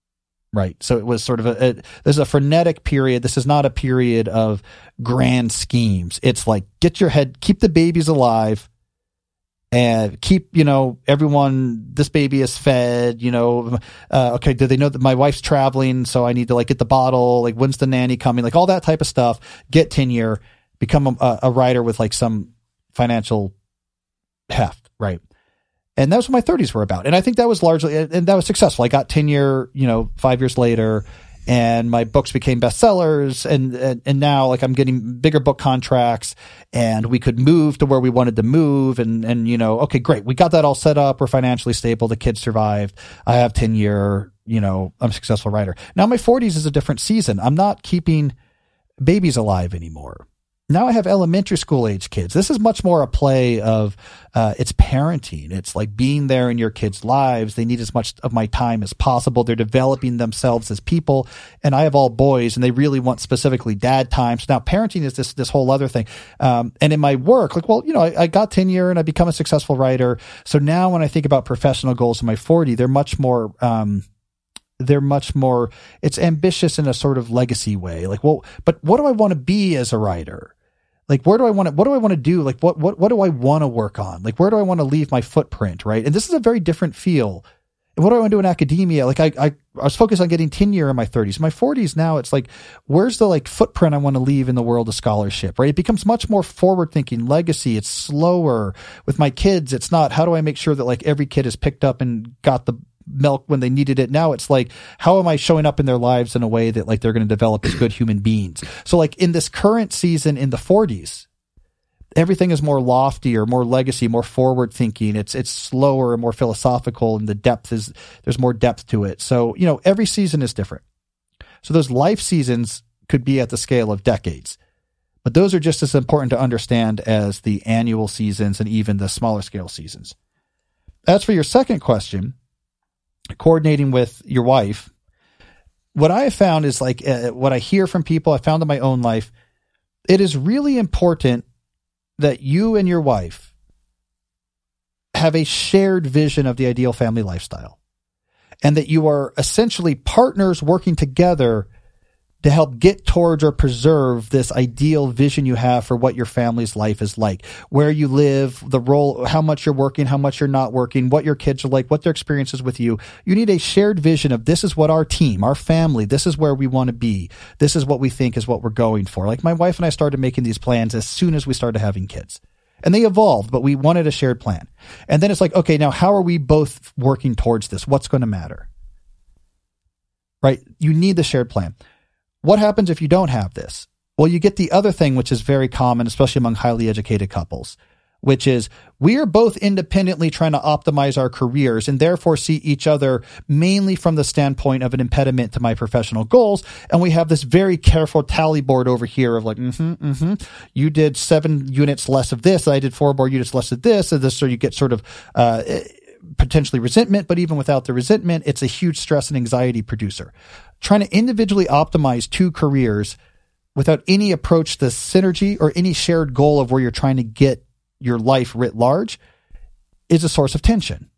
right? So it was sort of this is a frenetic period. This is not a period of grand schemes. It's like, keep the babies alive and keep, everyone, this baby is fed, okay, do they know that my wife's traveling? So I need to get the bottle, when's the nanny coming? All that type of stuff, get tenure, become a writer with some financial heft, right? And that's what my 30s were about. And I think that was largely, and that was successful. I got tenure, 5 years later, and my books became bestsellers. And now I'm getting bigger book contracts, and we could move to where we wanted to move. And okay, great. We got that all set up. We're financially stable. The kids survived. I have tenure, I'm a successful writer. Now my 40s is a different season. I'm not keeping babies alive anymore. Now I have elementary school age kids. This is much more a play of, it's parenting. It's being there in your kids' lives. They need as much of my time as possible. They're developing themselves as people. And I have all boys, and they really want specifically dad time. So now parenting is this whole other thing. And in my work, I got tenure and I become a successful writer. So now when I think about professional goals in my 40, they're much more, it's ambitious in a sort of legacy way. But what do I want to be as a writer? What do I want to do? What do I want to work on? Where do I want to leave my footprint? Right. And this is a very different feel. And what do I want to do in academia? I was focused on getting tenure in my 30s. In my 40s now, it's where's the footprint I want to leave in the world of scholarship, right? It becomes much more forward thinking legacy. It's slower. With my kids, it's not, how do I make sure that every kid is picked up and got the milk when they needed it? Now it's how am I showing up in their lives in a way that they're going to develop as good human beings? So in this current season in the 40s, everything is more loftier, more legacy, more forward thinking. It's slower and more philosophical, and there's more depth to it. So, every season is different. So those life seasons could be at the scale of decades, but those are just as important to understand as the annual seasons and even the smaller scale seasons. As for your second question, coordinating with your wife, what I have found is what I hear from people, I found in my own life, it is really important that you and your wife have a shared vision of the ideal family lifestyle, and that you are essentially partners working together to help get towards or preserve this ideal vision you have for what your family's life is like, where you live, the role, how much you're working, how much you're not working, what your kids are like, what their experiences with you. You need a shared vision of, this is what our team, our family, this is where we want to be. This is what we think is what we're going for. My wife and I started making these plans as soon as we started having kids, and they evolved, but we wanted a shared plan. And then it's okay, now how are we both working towards this? What's going to matter? Right? You need the shared plan. What happens if you don't have this? Well, you get the other thing, which is very common, especially among highly educated couples, which is we are both independently trying to optimize our careers and therefore see each other mainly from the standpoint of an impediment to my professional goals. And we have this very careful tally board over here of you did 7 units less of this. I did 4 more units less of this. So you get sort of, potentially resentment, but even without the resentment, it's a huge stress and anxiety producer. Trying to individually optimize 2 careers without any approach to synergy or any shared goal of where you're trying to get your life writ large is a source of tension,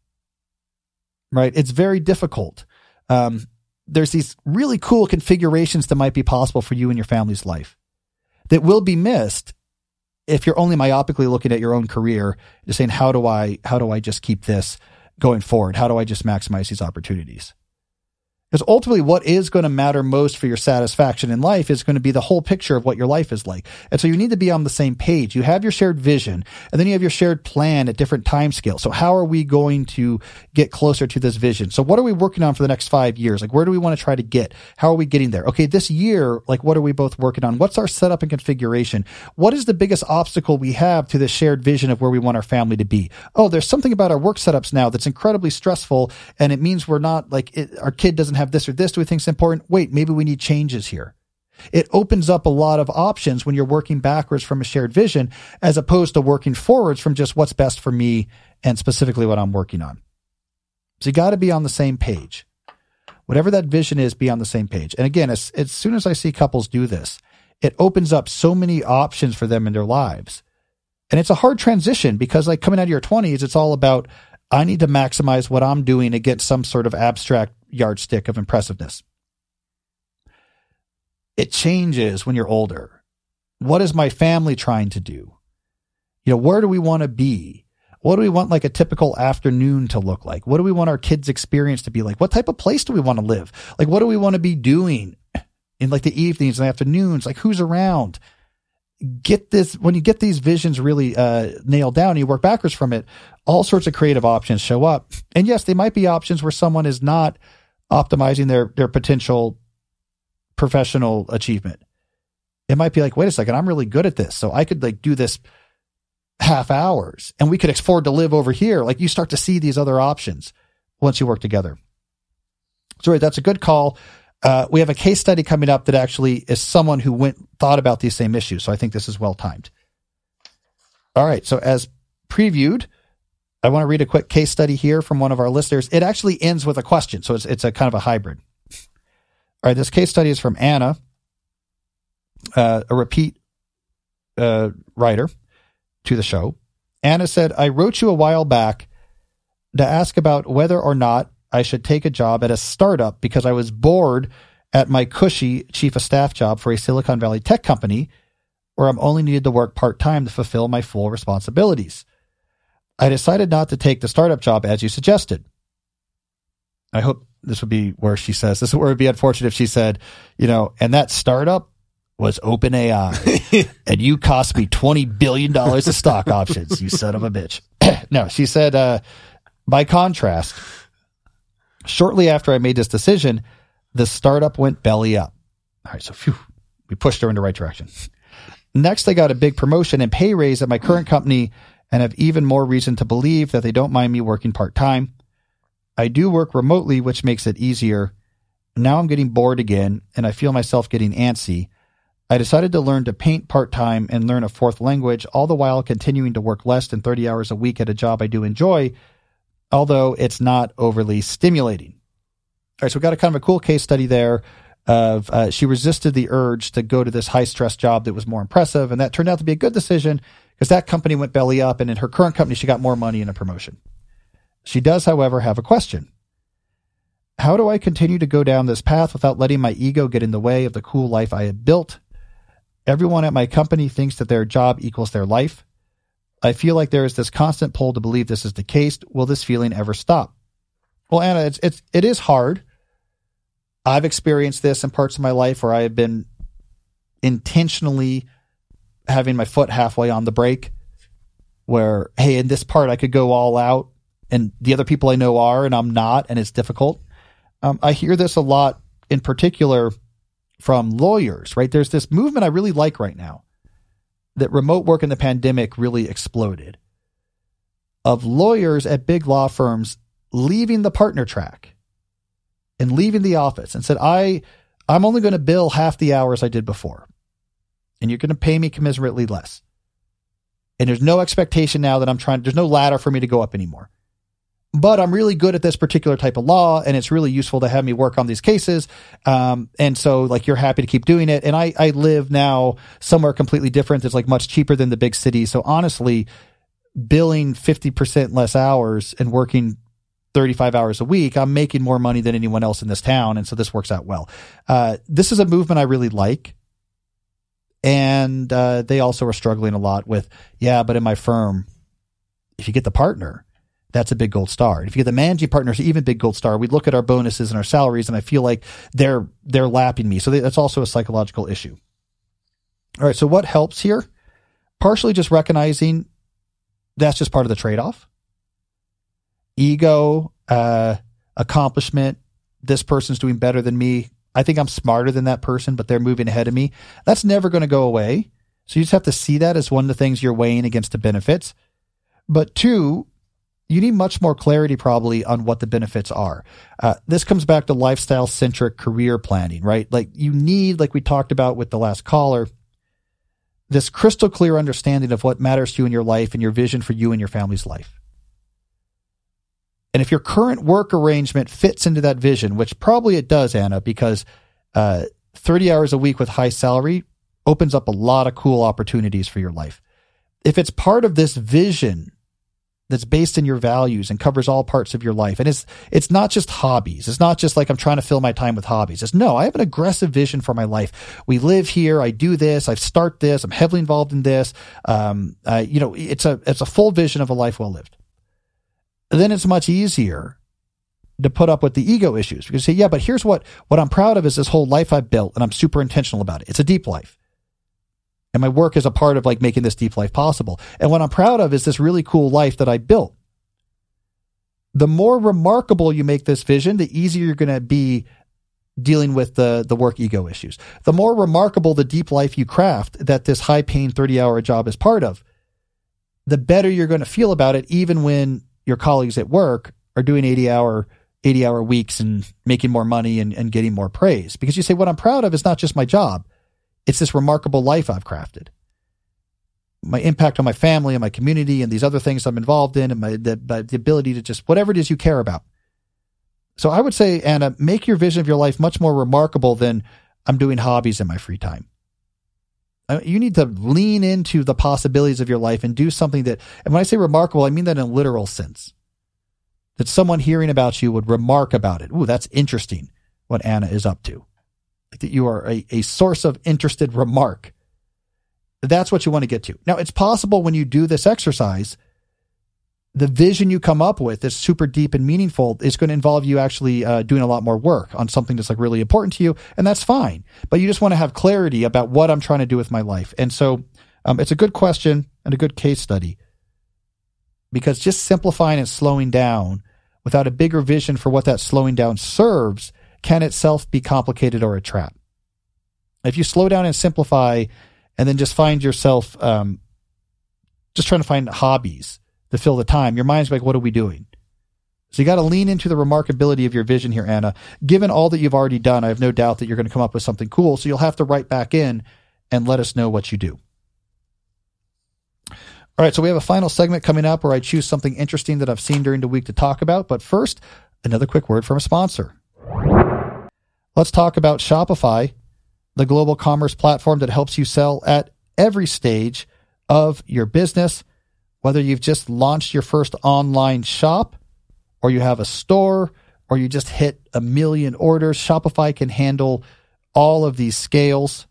right? It's very difficult. There's these really cool configurations that might be possible for you and your family's life that will be missed if you're only myopically looking at your own career, just saying, how do I just keep this going forward? How do I just maximize these opportunities? Because ultimately what is going to matter most for your satisfaction in life is going to be the whole picture of what your life is like. And so you need to be on the same page. You have your shared vision, and then you have your shared plan at different time scales. So how are we going to get closer to this vision? So what are we working on for the next 5 years? Where do we want to try to get? How are we getting there? Okay, this year, what are we both working on? What's our setup and configuration? What is the biggest obstacle we have to the shared vision of where we want our family to be? Oh, there's something about our work setups now that's incredibly stressful, and it means we're not our kid doesn't have this or this. Do we think it's important? Wait, maybe we need changes here. It opens up a lot of options when you're working backwards from a shared vision, as opposed to working forwards from just what's best for me and specifically what I'm working on. So you got to be on the same page. Whatever that vision is, be on the same page. And again, as soon as I see couples do this, it opens up so many options for them in their lives. And it's a hard transition because coming out of your 20s, it's all about, I need to maximize what I'm doing against some sort of abstract yardstick of impressiveness. it changes when you're older. What is my family trying to do? Where do we want to be? What do we want like a typical afternoon to look like? What do we want our kids' experience to be like? What type of place do we want to live? Like, what do we want to be doing in like the evenings and afternoons? Like, who's around? When you get these visions really nailed down and you work backwards from it, all sorts of creative options show up. And yes, they might be options where someone is not optimizing their potential professional achievement. It might be like, wait a second, I'm really good at this. So I could like do this half hours and we could afford to live over here. Like, you start to see these other options once you work together. So that's a good call. We have a case study coming up that actually is someone who thought about these same issues. So I think this is well timed. All right. So as previewed, I want to read a quick case study here from one of our listeners. It actually ends with a question. So it's a kind of a hybrid. All right. This case study is from Anna, a repeat writer to the show. Anna said, I wrote you a while back to ask about whether or not I should take a job at a startup because I was bored at my cushy chief of staff job for a Silicon Valley tech company where I'm only needed to work part-time to fulfill my full responsibilities. I decided not to take the startup job as you suggested. I hope this would be where she says, this is where it would be unfortunate if she said, and that startup was OpenAI, and you cost me $20 billion of stock options, you son of a bitch. No, she said, by contrast, shortly after I made this decision, the startup went belly up. All right, so we pushed her in the right direction. Next, I got a big promotion and pay raise at my current company and have even more reason to believe that they don't mind me working part-time. I do work remotely, which makes it easier. Now I'm getting bored again, and I feel myself getting antsy. I decided to learn to paint part-time and learn a fourth language, all the while continuing to work less than 30 hours a week at a job I do enjoy, although it's not overly stimulating. All right, so we've got a kind of a cool case study there of she resisted the urge to go to this high-stress job that was more impressive, and that turned out to be a good decision because that company went belly up, and in her current company, she got more money and a promotion. She does, however, have a question. How do I continue to go down this path without letting my ego get in the way of the cool life I have built? Everyone at my company thinks that their job equals their life. I feel like there is this constant pull to believe this is the case. Will this feeling ever stop? Well, Anna, it is hard. I've experienced this in parts of my life where I have been intentionally having my foot halfway on the brake where, hey, in this part I could go all out and the other people I know are, and I'm not, and it's difficult. I hear this a lot in particular from lawyers, right? There's this movement I really like right now that remote work in the pandemic really exploded of lawyers at big law firms leaving the partner track and leaving the office and said, I'm only going to bill half the hours I did before, and you're going to pay me commensurately less. And there's no expectation now that there's no ladder for me to go up anymore. But I'm really good at this particular type of law, and it's really useful to have me work on these cases. And so like, you're happy to keep doing it. And I live now somewhere completely different. It's like much cheaper than the big city. So honestly, billing 50% less hours and working 35 hours a week, I'm making more money than anyone else in this town. And so this works out well. This is a movement I really like. And they also are struggling a lot with, but in my firm, if you get the partner, that's a big gold star. If you get the managing partners, even big gold star, we look at our bonuses and our salaries, and I feel like they're lapping me. So that's also a psychological issue. All right. So what helps here? Partially just recognizing that's just part of the trade-off. Ego, accomplishment. This person's doing better than me. I think I'm smarter than that person, but they're moving ahead of me. That's never going to go away. So you just have to see that as one of the things you're weighing against the benefits. But two, you need much more clarity probably on what the benefits are. This comes back to lifestyle-centric career planning, right? Like you need, like we talked about with the last caller, this crystal clear understanding of what matters to you in your life and your vision for you and your family's life. And if your current work arrangement fits into that vision, which probably it does, Anna, because 30 hours a week with high salary opens up a lot of cool opportunities for your life. If it's part of this vision that's based in your values and covers all parts of your life. And it's not just hobbies. It's not just like I'm trying to fill my time with hobbies. It's no, I have an aggressive vision for my life. We live here. I do this. I start this. I'm heavily involved in this. It's a full vision of a life well lived. Then it's much easier to put up with the ego issues because you say, yeah, but here's what I'm proud of is this whole life I've built and I'm super intentional about it. It's a deep life. And my work is a part of like making this deep life possible. And what I'm proud of is this really cool life that I built. The more remarkable you make this vision, the easier you're going to be dealing with the work ego issues. The more remarkable the deep life you craft that this high paying 30-hour job is part of, the better you're going to feel about it, even when your colleagues at work are doing 80-hour weeks and making more money and getting more praise. Because you say, what I'm proud of is not just my job. It's this remarkable life I've crafted. My impact on my family and my community and these other things I'm involved in and the ability to just whatever it is you care about. So I would say, Anna, make your vision of your life much more remarkable than I'm doing hobbies in my free time. You need to lean into the possibilities of your life and do something that, and when I say remarkable, I mean that in a literal sense. That someone hearing about you would remark about it. Ooh, that's interesting what Anna is up to. That you are a source of interested remark. That's what you want to get to. Now, it's possible when you do this exercise, the vision you come up with is super deep and meaningful. It's going to involve you actually doing a lot more work on something that's like really important to you, and that's fine. But you just want to have clarity about what I'm trying to do with my life. And so it's a good question and a good case study because just simplifying and slowing down without a bigger vision for what that slowing down serves can itself be complicated or a trap. If you slow down and simplify and then just find yourself just trying to find hobbies to fill the time, your mind's like, what are we doing? So you got to lean into the remarkability of your vision here, Anna. Given all that you've already done, I have no doubt that you're going to come up with something cool. So you'll have to write back in and let us know what you do. All right, so we have a final segment coming up where I choose something interesting that I've seen during the week to talk about. But first, another quick word from a sponsor. Let's talk about Shopify, the global commerce platform that helps you sell at every stage of your business. Whether you've just launched your first online shop or you have a store or you just hit 1 million orders, Shopify can handle all of these scales.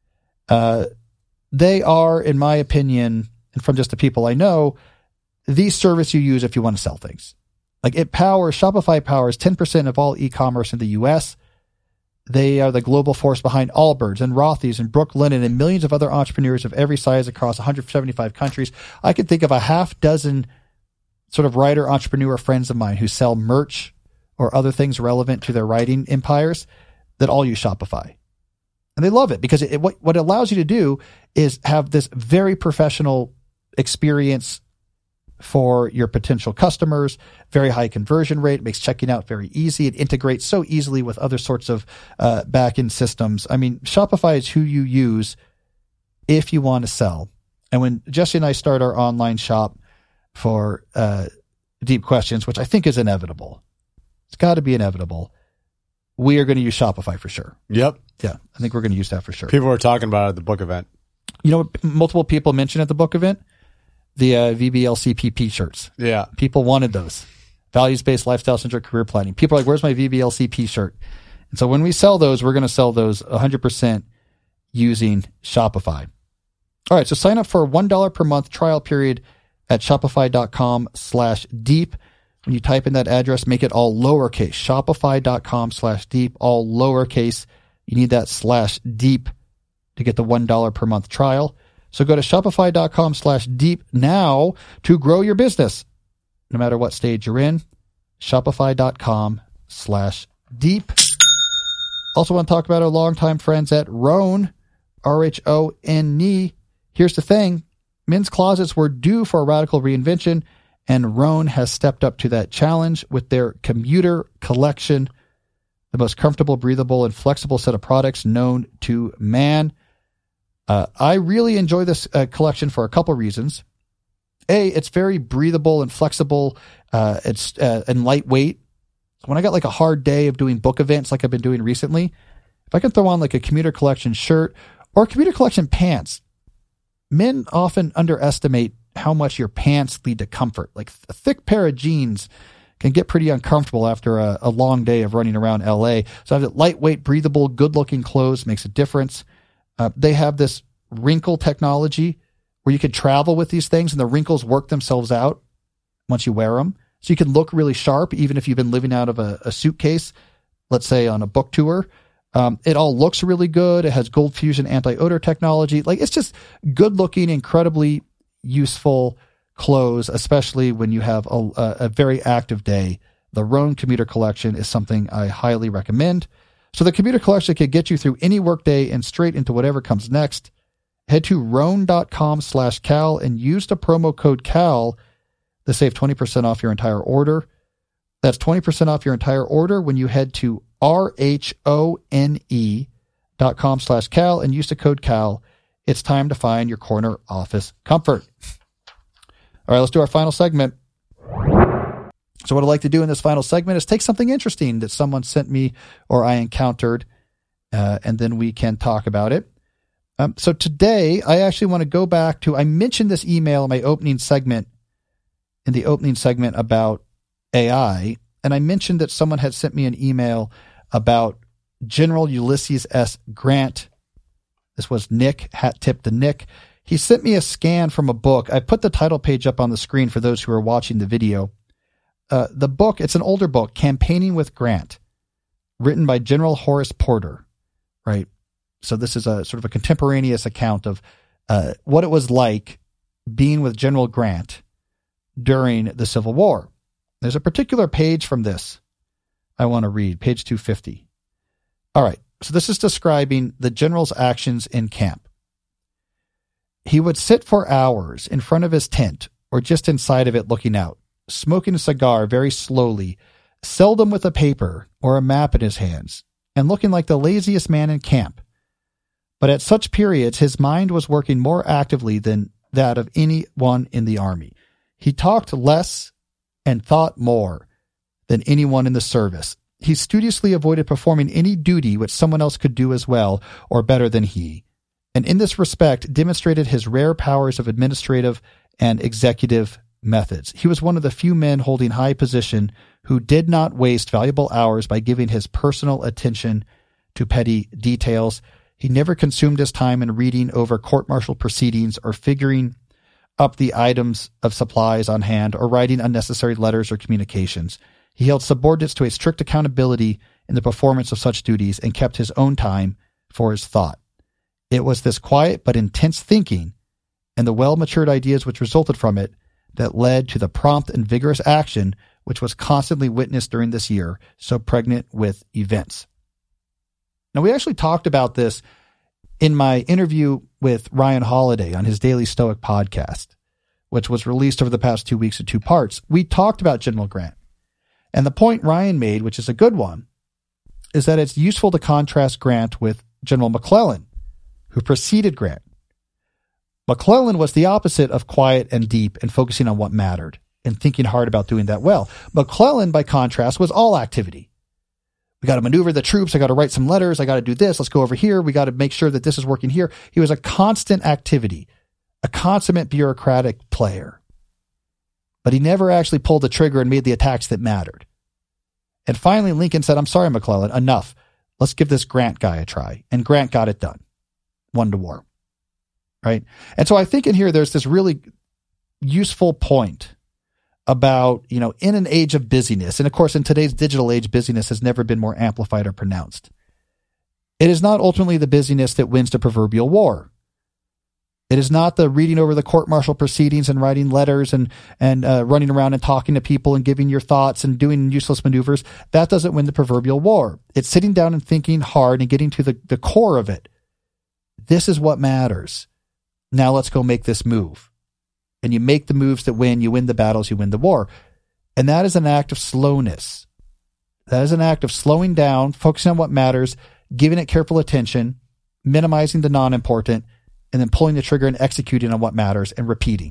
They are, in my opinion, and from just the people I know, the service you use if you want to sell things. Like Shopify powers 10% of all e-commerce in the US. They are the global force behind Allbirds and Rothy's and Brooklinen and millions of other entrepreneurs of every size across 175 countries. I could think of a half dozen sort of writer entrepreneur friends of mine who sell merch or other things relevant to their writing empires that all use Shopify. And they love it because what it allows you to do is have this very professional experience for your potential customers, very high conversion rate, makes checking out very easy. It integrates so easily with other sorts of back-end systems. I mean, Shopify is who you use if you want to sell. And when Jesse and I start our online shop for Deep Questions, which I think is inevitable, it's got to be inevitable, we are going to use Shopify for sure. Yep. Yeah, I think we're going to use that for sure. People were talking about it at the book event. You know what multiple people mentioned at the book event? The VBLCP shirts. Yeah. People wanted those. Values-based, lifestyle-centric career planning. People are like, where's my VBLCP shirt? And so when we sell those, we're going to sell those 100% using Shopify. All right, so sign up for a $1 per month trial period at shopify.com/deep. When you type in that address, make it all lowercase. Shopify.com/deep, all lowercase. You need that /deep to get the $1 per month trial. So go to shopify.com/deep now to grow your business, no matter what stage you're in. Shopify.com/deep. Also want to talk about our longtime friends at Rhone, RHONE. Here's the thing. Men's closets were due for a radical reinvention, and Rhone has stepped up to that challenge with their Commuter Collection, the most comfortable, breathable, and flexible set of products known to man. I really enjoy this collection for a couple reasons. A, it's very breathable and flexible. It's and lightweight. When I got like a hard day of doing book events like I've been doing recently, if I can throw on like a Commuter Collection shirt or Commuter Collection pants, men often underestimate how much your pants lead to comfort. Like a thick pair of jeans can get pretty uncomfortable after a long day of running around LA. So having lightweight, breathable, good-looking clothes makes a difference. They have this wrinkle technology where you can travel with these things and the wrinkles work themselves out once you wear them. So you can look really sharp even if you've been living out of a suitcase, let's say on a book tour. It all looks really good. It has Gold Fusion anti-odor technology. Like, it's just good-looking, incredibly useful clothes, especially when you have a very active day. The Rhone Commuter Collection is something I highly recommend. So the Commuter Collection can get you through any workday and straight into whatever comes next. Head to Rhone.com/Cal and use the promo code CAL to save 20% off your entire order. That's 20% off your entire order when you head to RHONE.com/Cal and use the code CAL. It's time to find your corner office comfort. All right, let's do our final segment. So what I'd like to do in this final segment is take something interesting that someone sent me or I encountered, and then we can talk about it. So today, I actually want to go back to, I mentioned this email in my opening segment, about AI, and I mentioned that someone had sent me an email about General Ulysses S. Grant. This was Nick, hat tip to Nick. He sent me a scan from a book. I put the title page up on the screen for those who are watching the video. The book, it's an older book, Campaigning with Grant, written by General Horace Porter, right? So this is a sort of a contemporaneous account of what it was like being with General Grant during the Civil War. There's a particular page from this I want to read, page 250. All right, so this is describing the general's actions in camp. He would sit for hours in front of his tent or just inside of it looking out, smoking a cigar very slowly, seldom with a paper or a map in his hands, and looking like the laziest man in camp. But at such periods, his mind was working more actively than that of anyone in the army. He talked less and thought more than anyone in the service. He studiously avoided performing any duty which someone else could do as well or better than he, and in this respect demonstrated his rare powers of administrative and executive methods. He was one of the few men holding high position who did not waste valuable hours by giving his personal attention to petty details. He never consumed his time in reading over court-martial proceedings or figuring up the items of supplies on hand or writing unnecessary letters or communications. He held subordinates to a strict accountability in the performance of such duties and kept his own time for his thought. It was this quiet but intense thinking and the well-matured ideas which resulted from it that led to the prompt and vigorous action which was constantly witnessed during this year, so pregnant with events. Now, we actually talked about this in my interview with Ryan Holiday on his Daily Stoic podcast, which was released over the past 2 weeks in 2 parts. We talked about General Grant. And the point Ryan made, which is a good one, is that it's useful to contrast Grant with General McClellan, who preceded Grant. McClellan was the opposite of quiet and deep and focusing on what mattered and thinking hard about doing that well. McClellan, by contrast, was all activity. We got to maneuver the troops. I got to write some letters. I got to do this. Let's go over here. We got to make sure that this is working here. He was a constant activity, a consummate bureaucratic player. But he never actually pulled the trigger and made the attacks that mattered. And finally, Lincoln said, I'm sorry, McClellan, enough. Let's give this Grant guy a try. And Grant got it done. Won the war. Right? And so I think in here, there's this really useful point about, in an age of busyness, and of course, in today's digital age, busyness has never been more amplified or pronounced. It is not ultimately the busyness that wins the proverbial war. It is not the reading over the court-martial proceedings and writing letters and running around and talking to people and giving your thoughts and doing useless maneuvers. That doesn't win the proverbial war. It's sitting down and thinking hard and getting to the core of it. This is what matters. Now let's go make this move. And you make the moves that win. You win the battles. You win the war. And that is an act of slowness. That is an act of slowing down, focusing on what matters, giving it careful attention, minimizing the non-important, and then pulling the trigger and executing on what matters and repeating.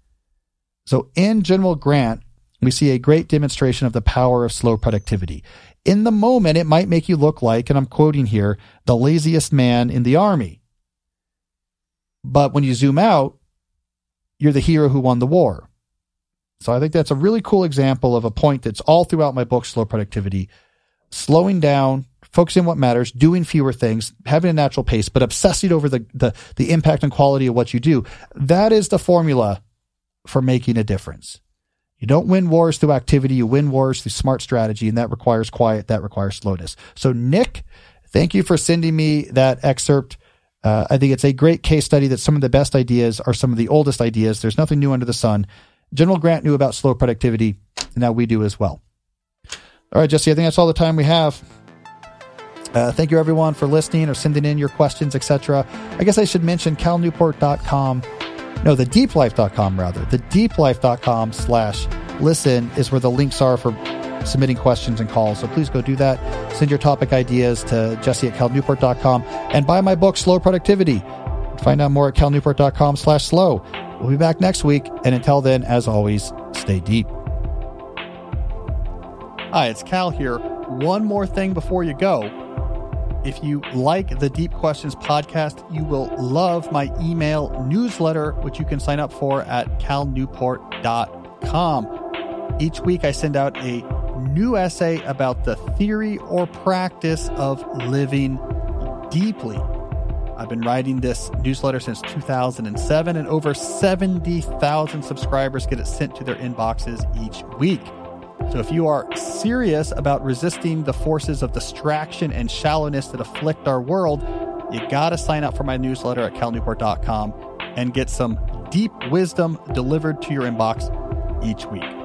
So in General Grant, we see a great demonstration of the power of slow productivity. In the moment, it might make you look like, and I'm quoting here, the laziest man in the army. But when you zoom out, you're the hero who won the war. So I think that's a really cool example of a point that's all throughout my book, Slow Productivity. Slowing down, focusing on what matters, doing fewer things, having a natural pace, but obsessing over the impact and quality of what you do. That is the formula for making a difference. You don't win wars through activity. You win wars through smart strategy, and that requires quiet. That requires slowness. So, Nick, thank you for sending me that excerpt. I think it's a great case study that some of the best ideas are some of the oldest ideas. There's nothing new under the sun. General Grant knew about slow productivity, and now we do as well. All right, Jesse, I think that's all the time we have. Thank you, everyone, for listening or sending in your questions, etc. I guess I should mention calnewport.com. No, thedeeplife.com, rather. Thedeeplife.com/listen is where the links are for submitting questions and calls. So please go do that. Send your topic ideas to jesse@calnewport.com and buy my book, Slow Productivity. Find out more at calnewport.com/slow. We'll be back next week. And until then, as always, stay deep. Hi, it's Cal here. One more thing before you go. If you like the Deep Questions podcast, you will love my email newsletter, which you can sign up for at calnewport.com. Each week I send out a new essay about the theory or practice of living deeply. I've been writing this newsletter since 2007, and over 70,000 subscribers get it sent to their inboxes each week. So if you are serious about resisting the forces of distraction and shallowness that afflict our world, you got to sign up for my newsletter at calnewport.com and get some deep wisdom delivered to your inbox each week.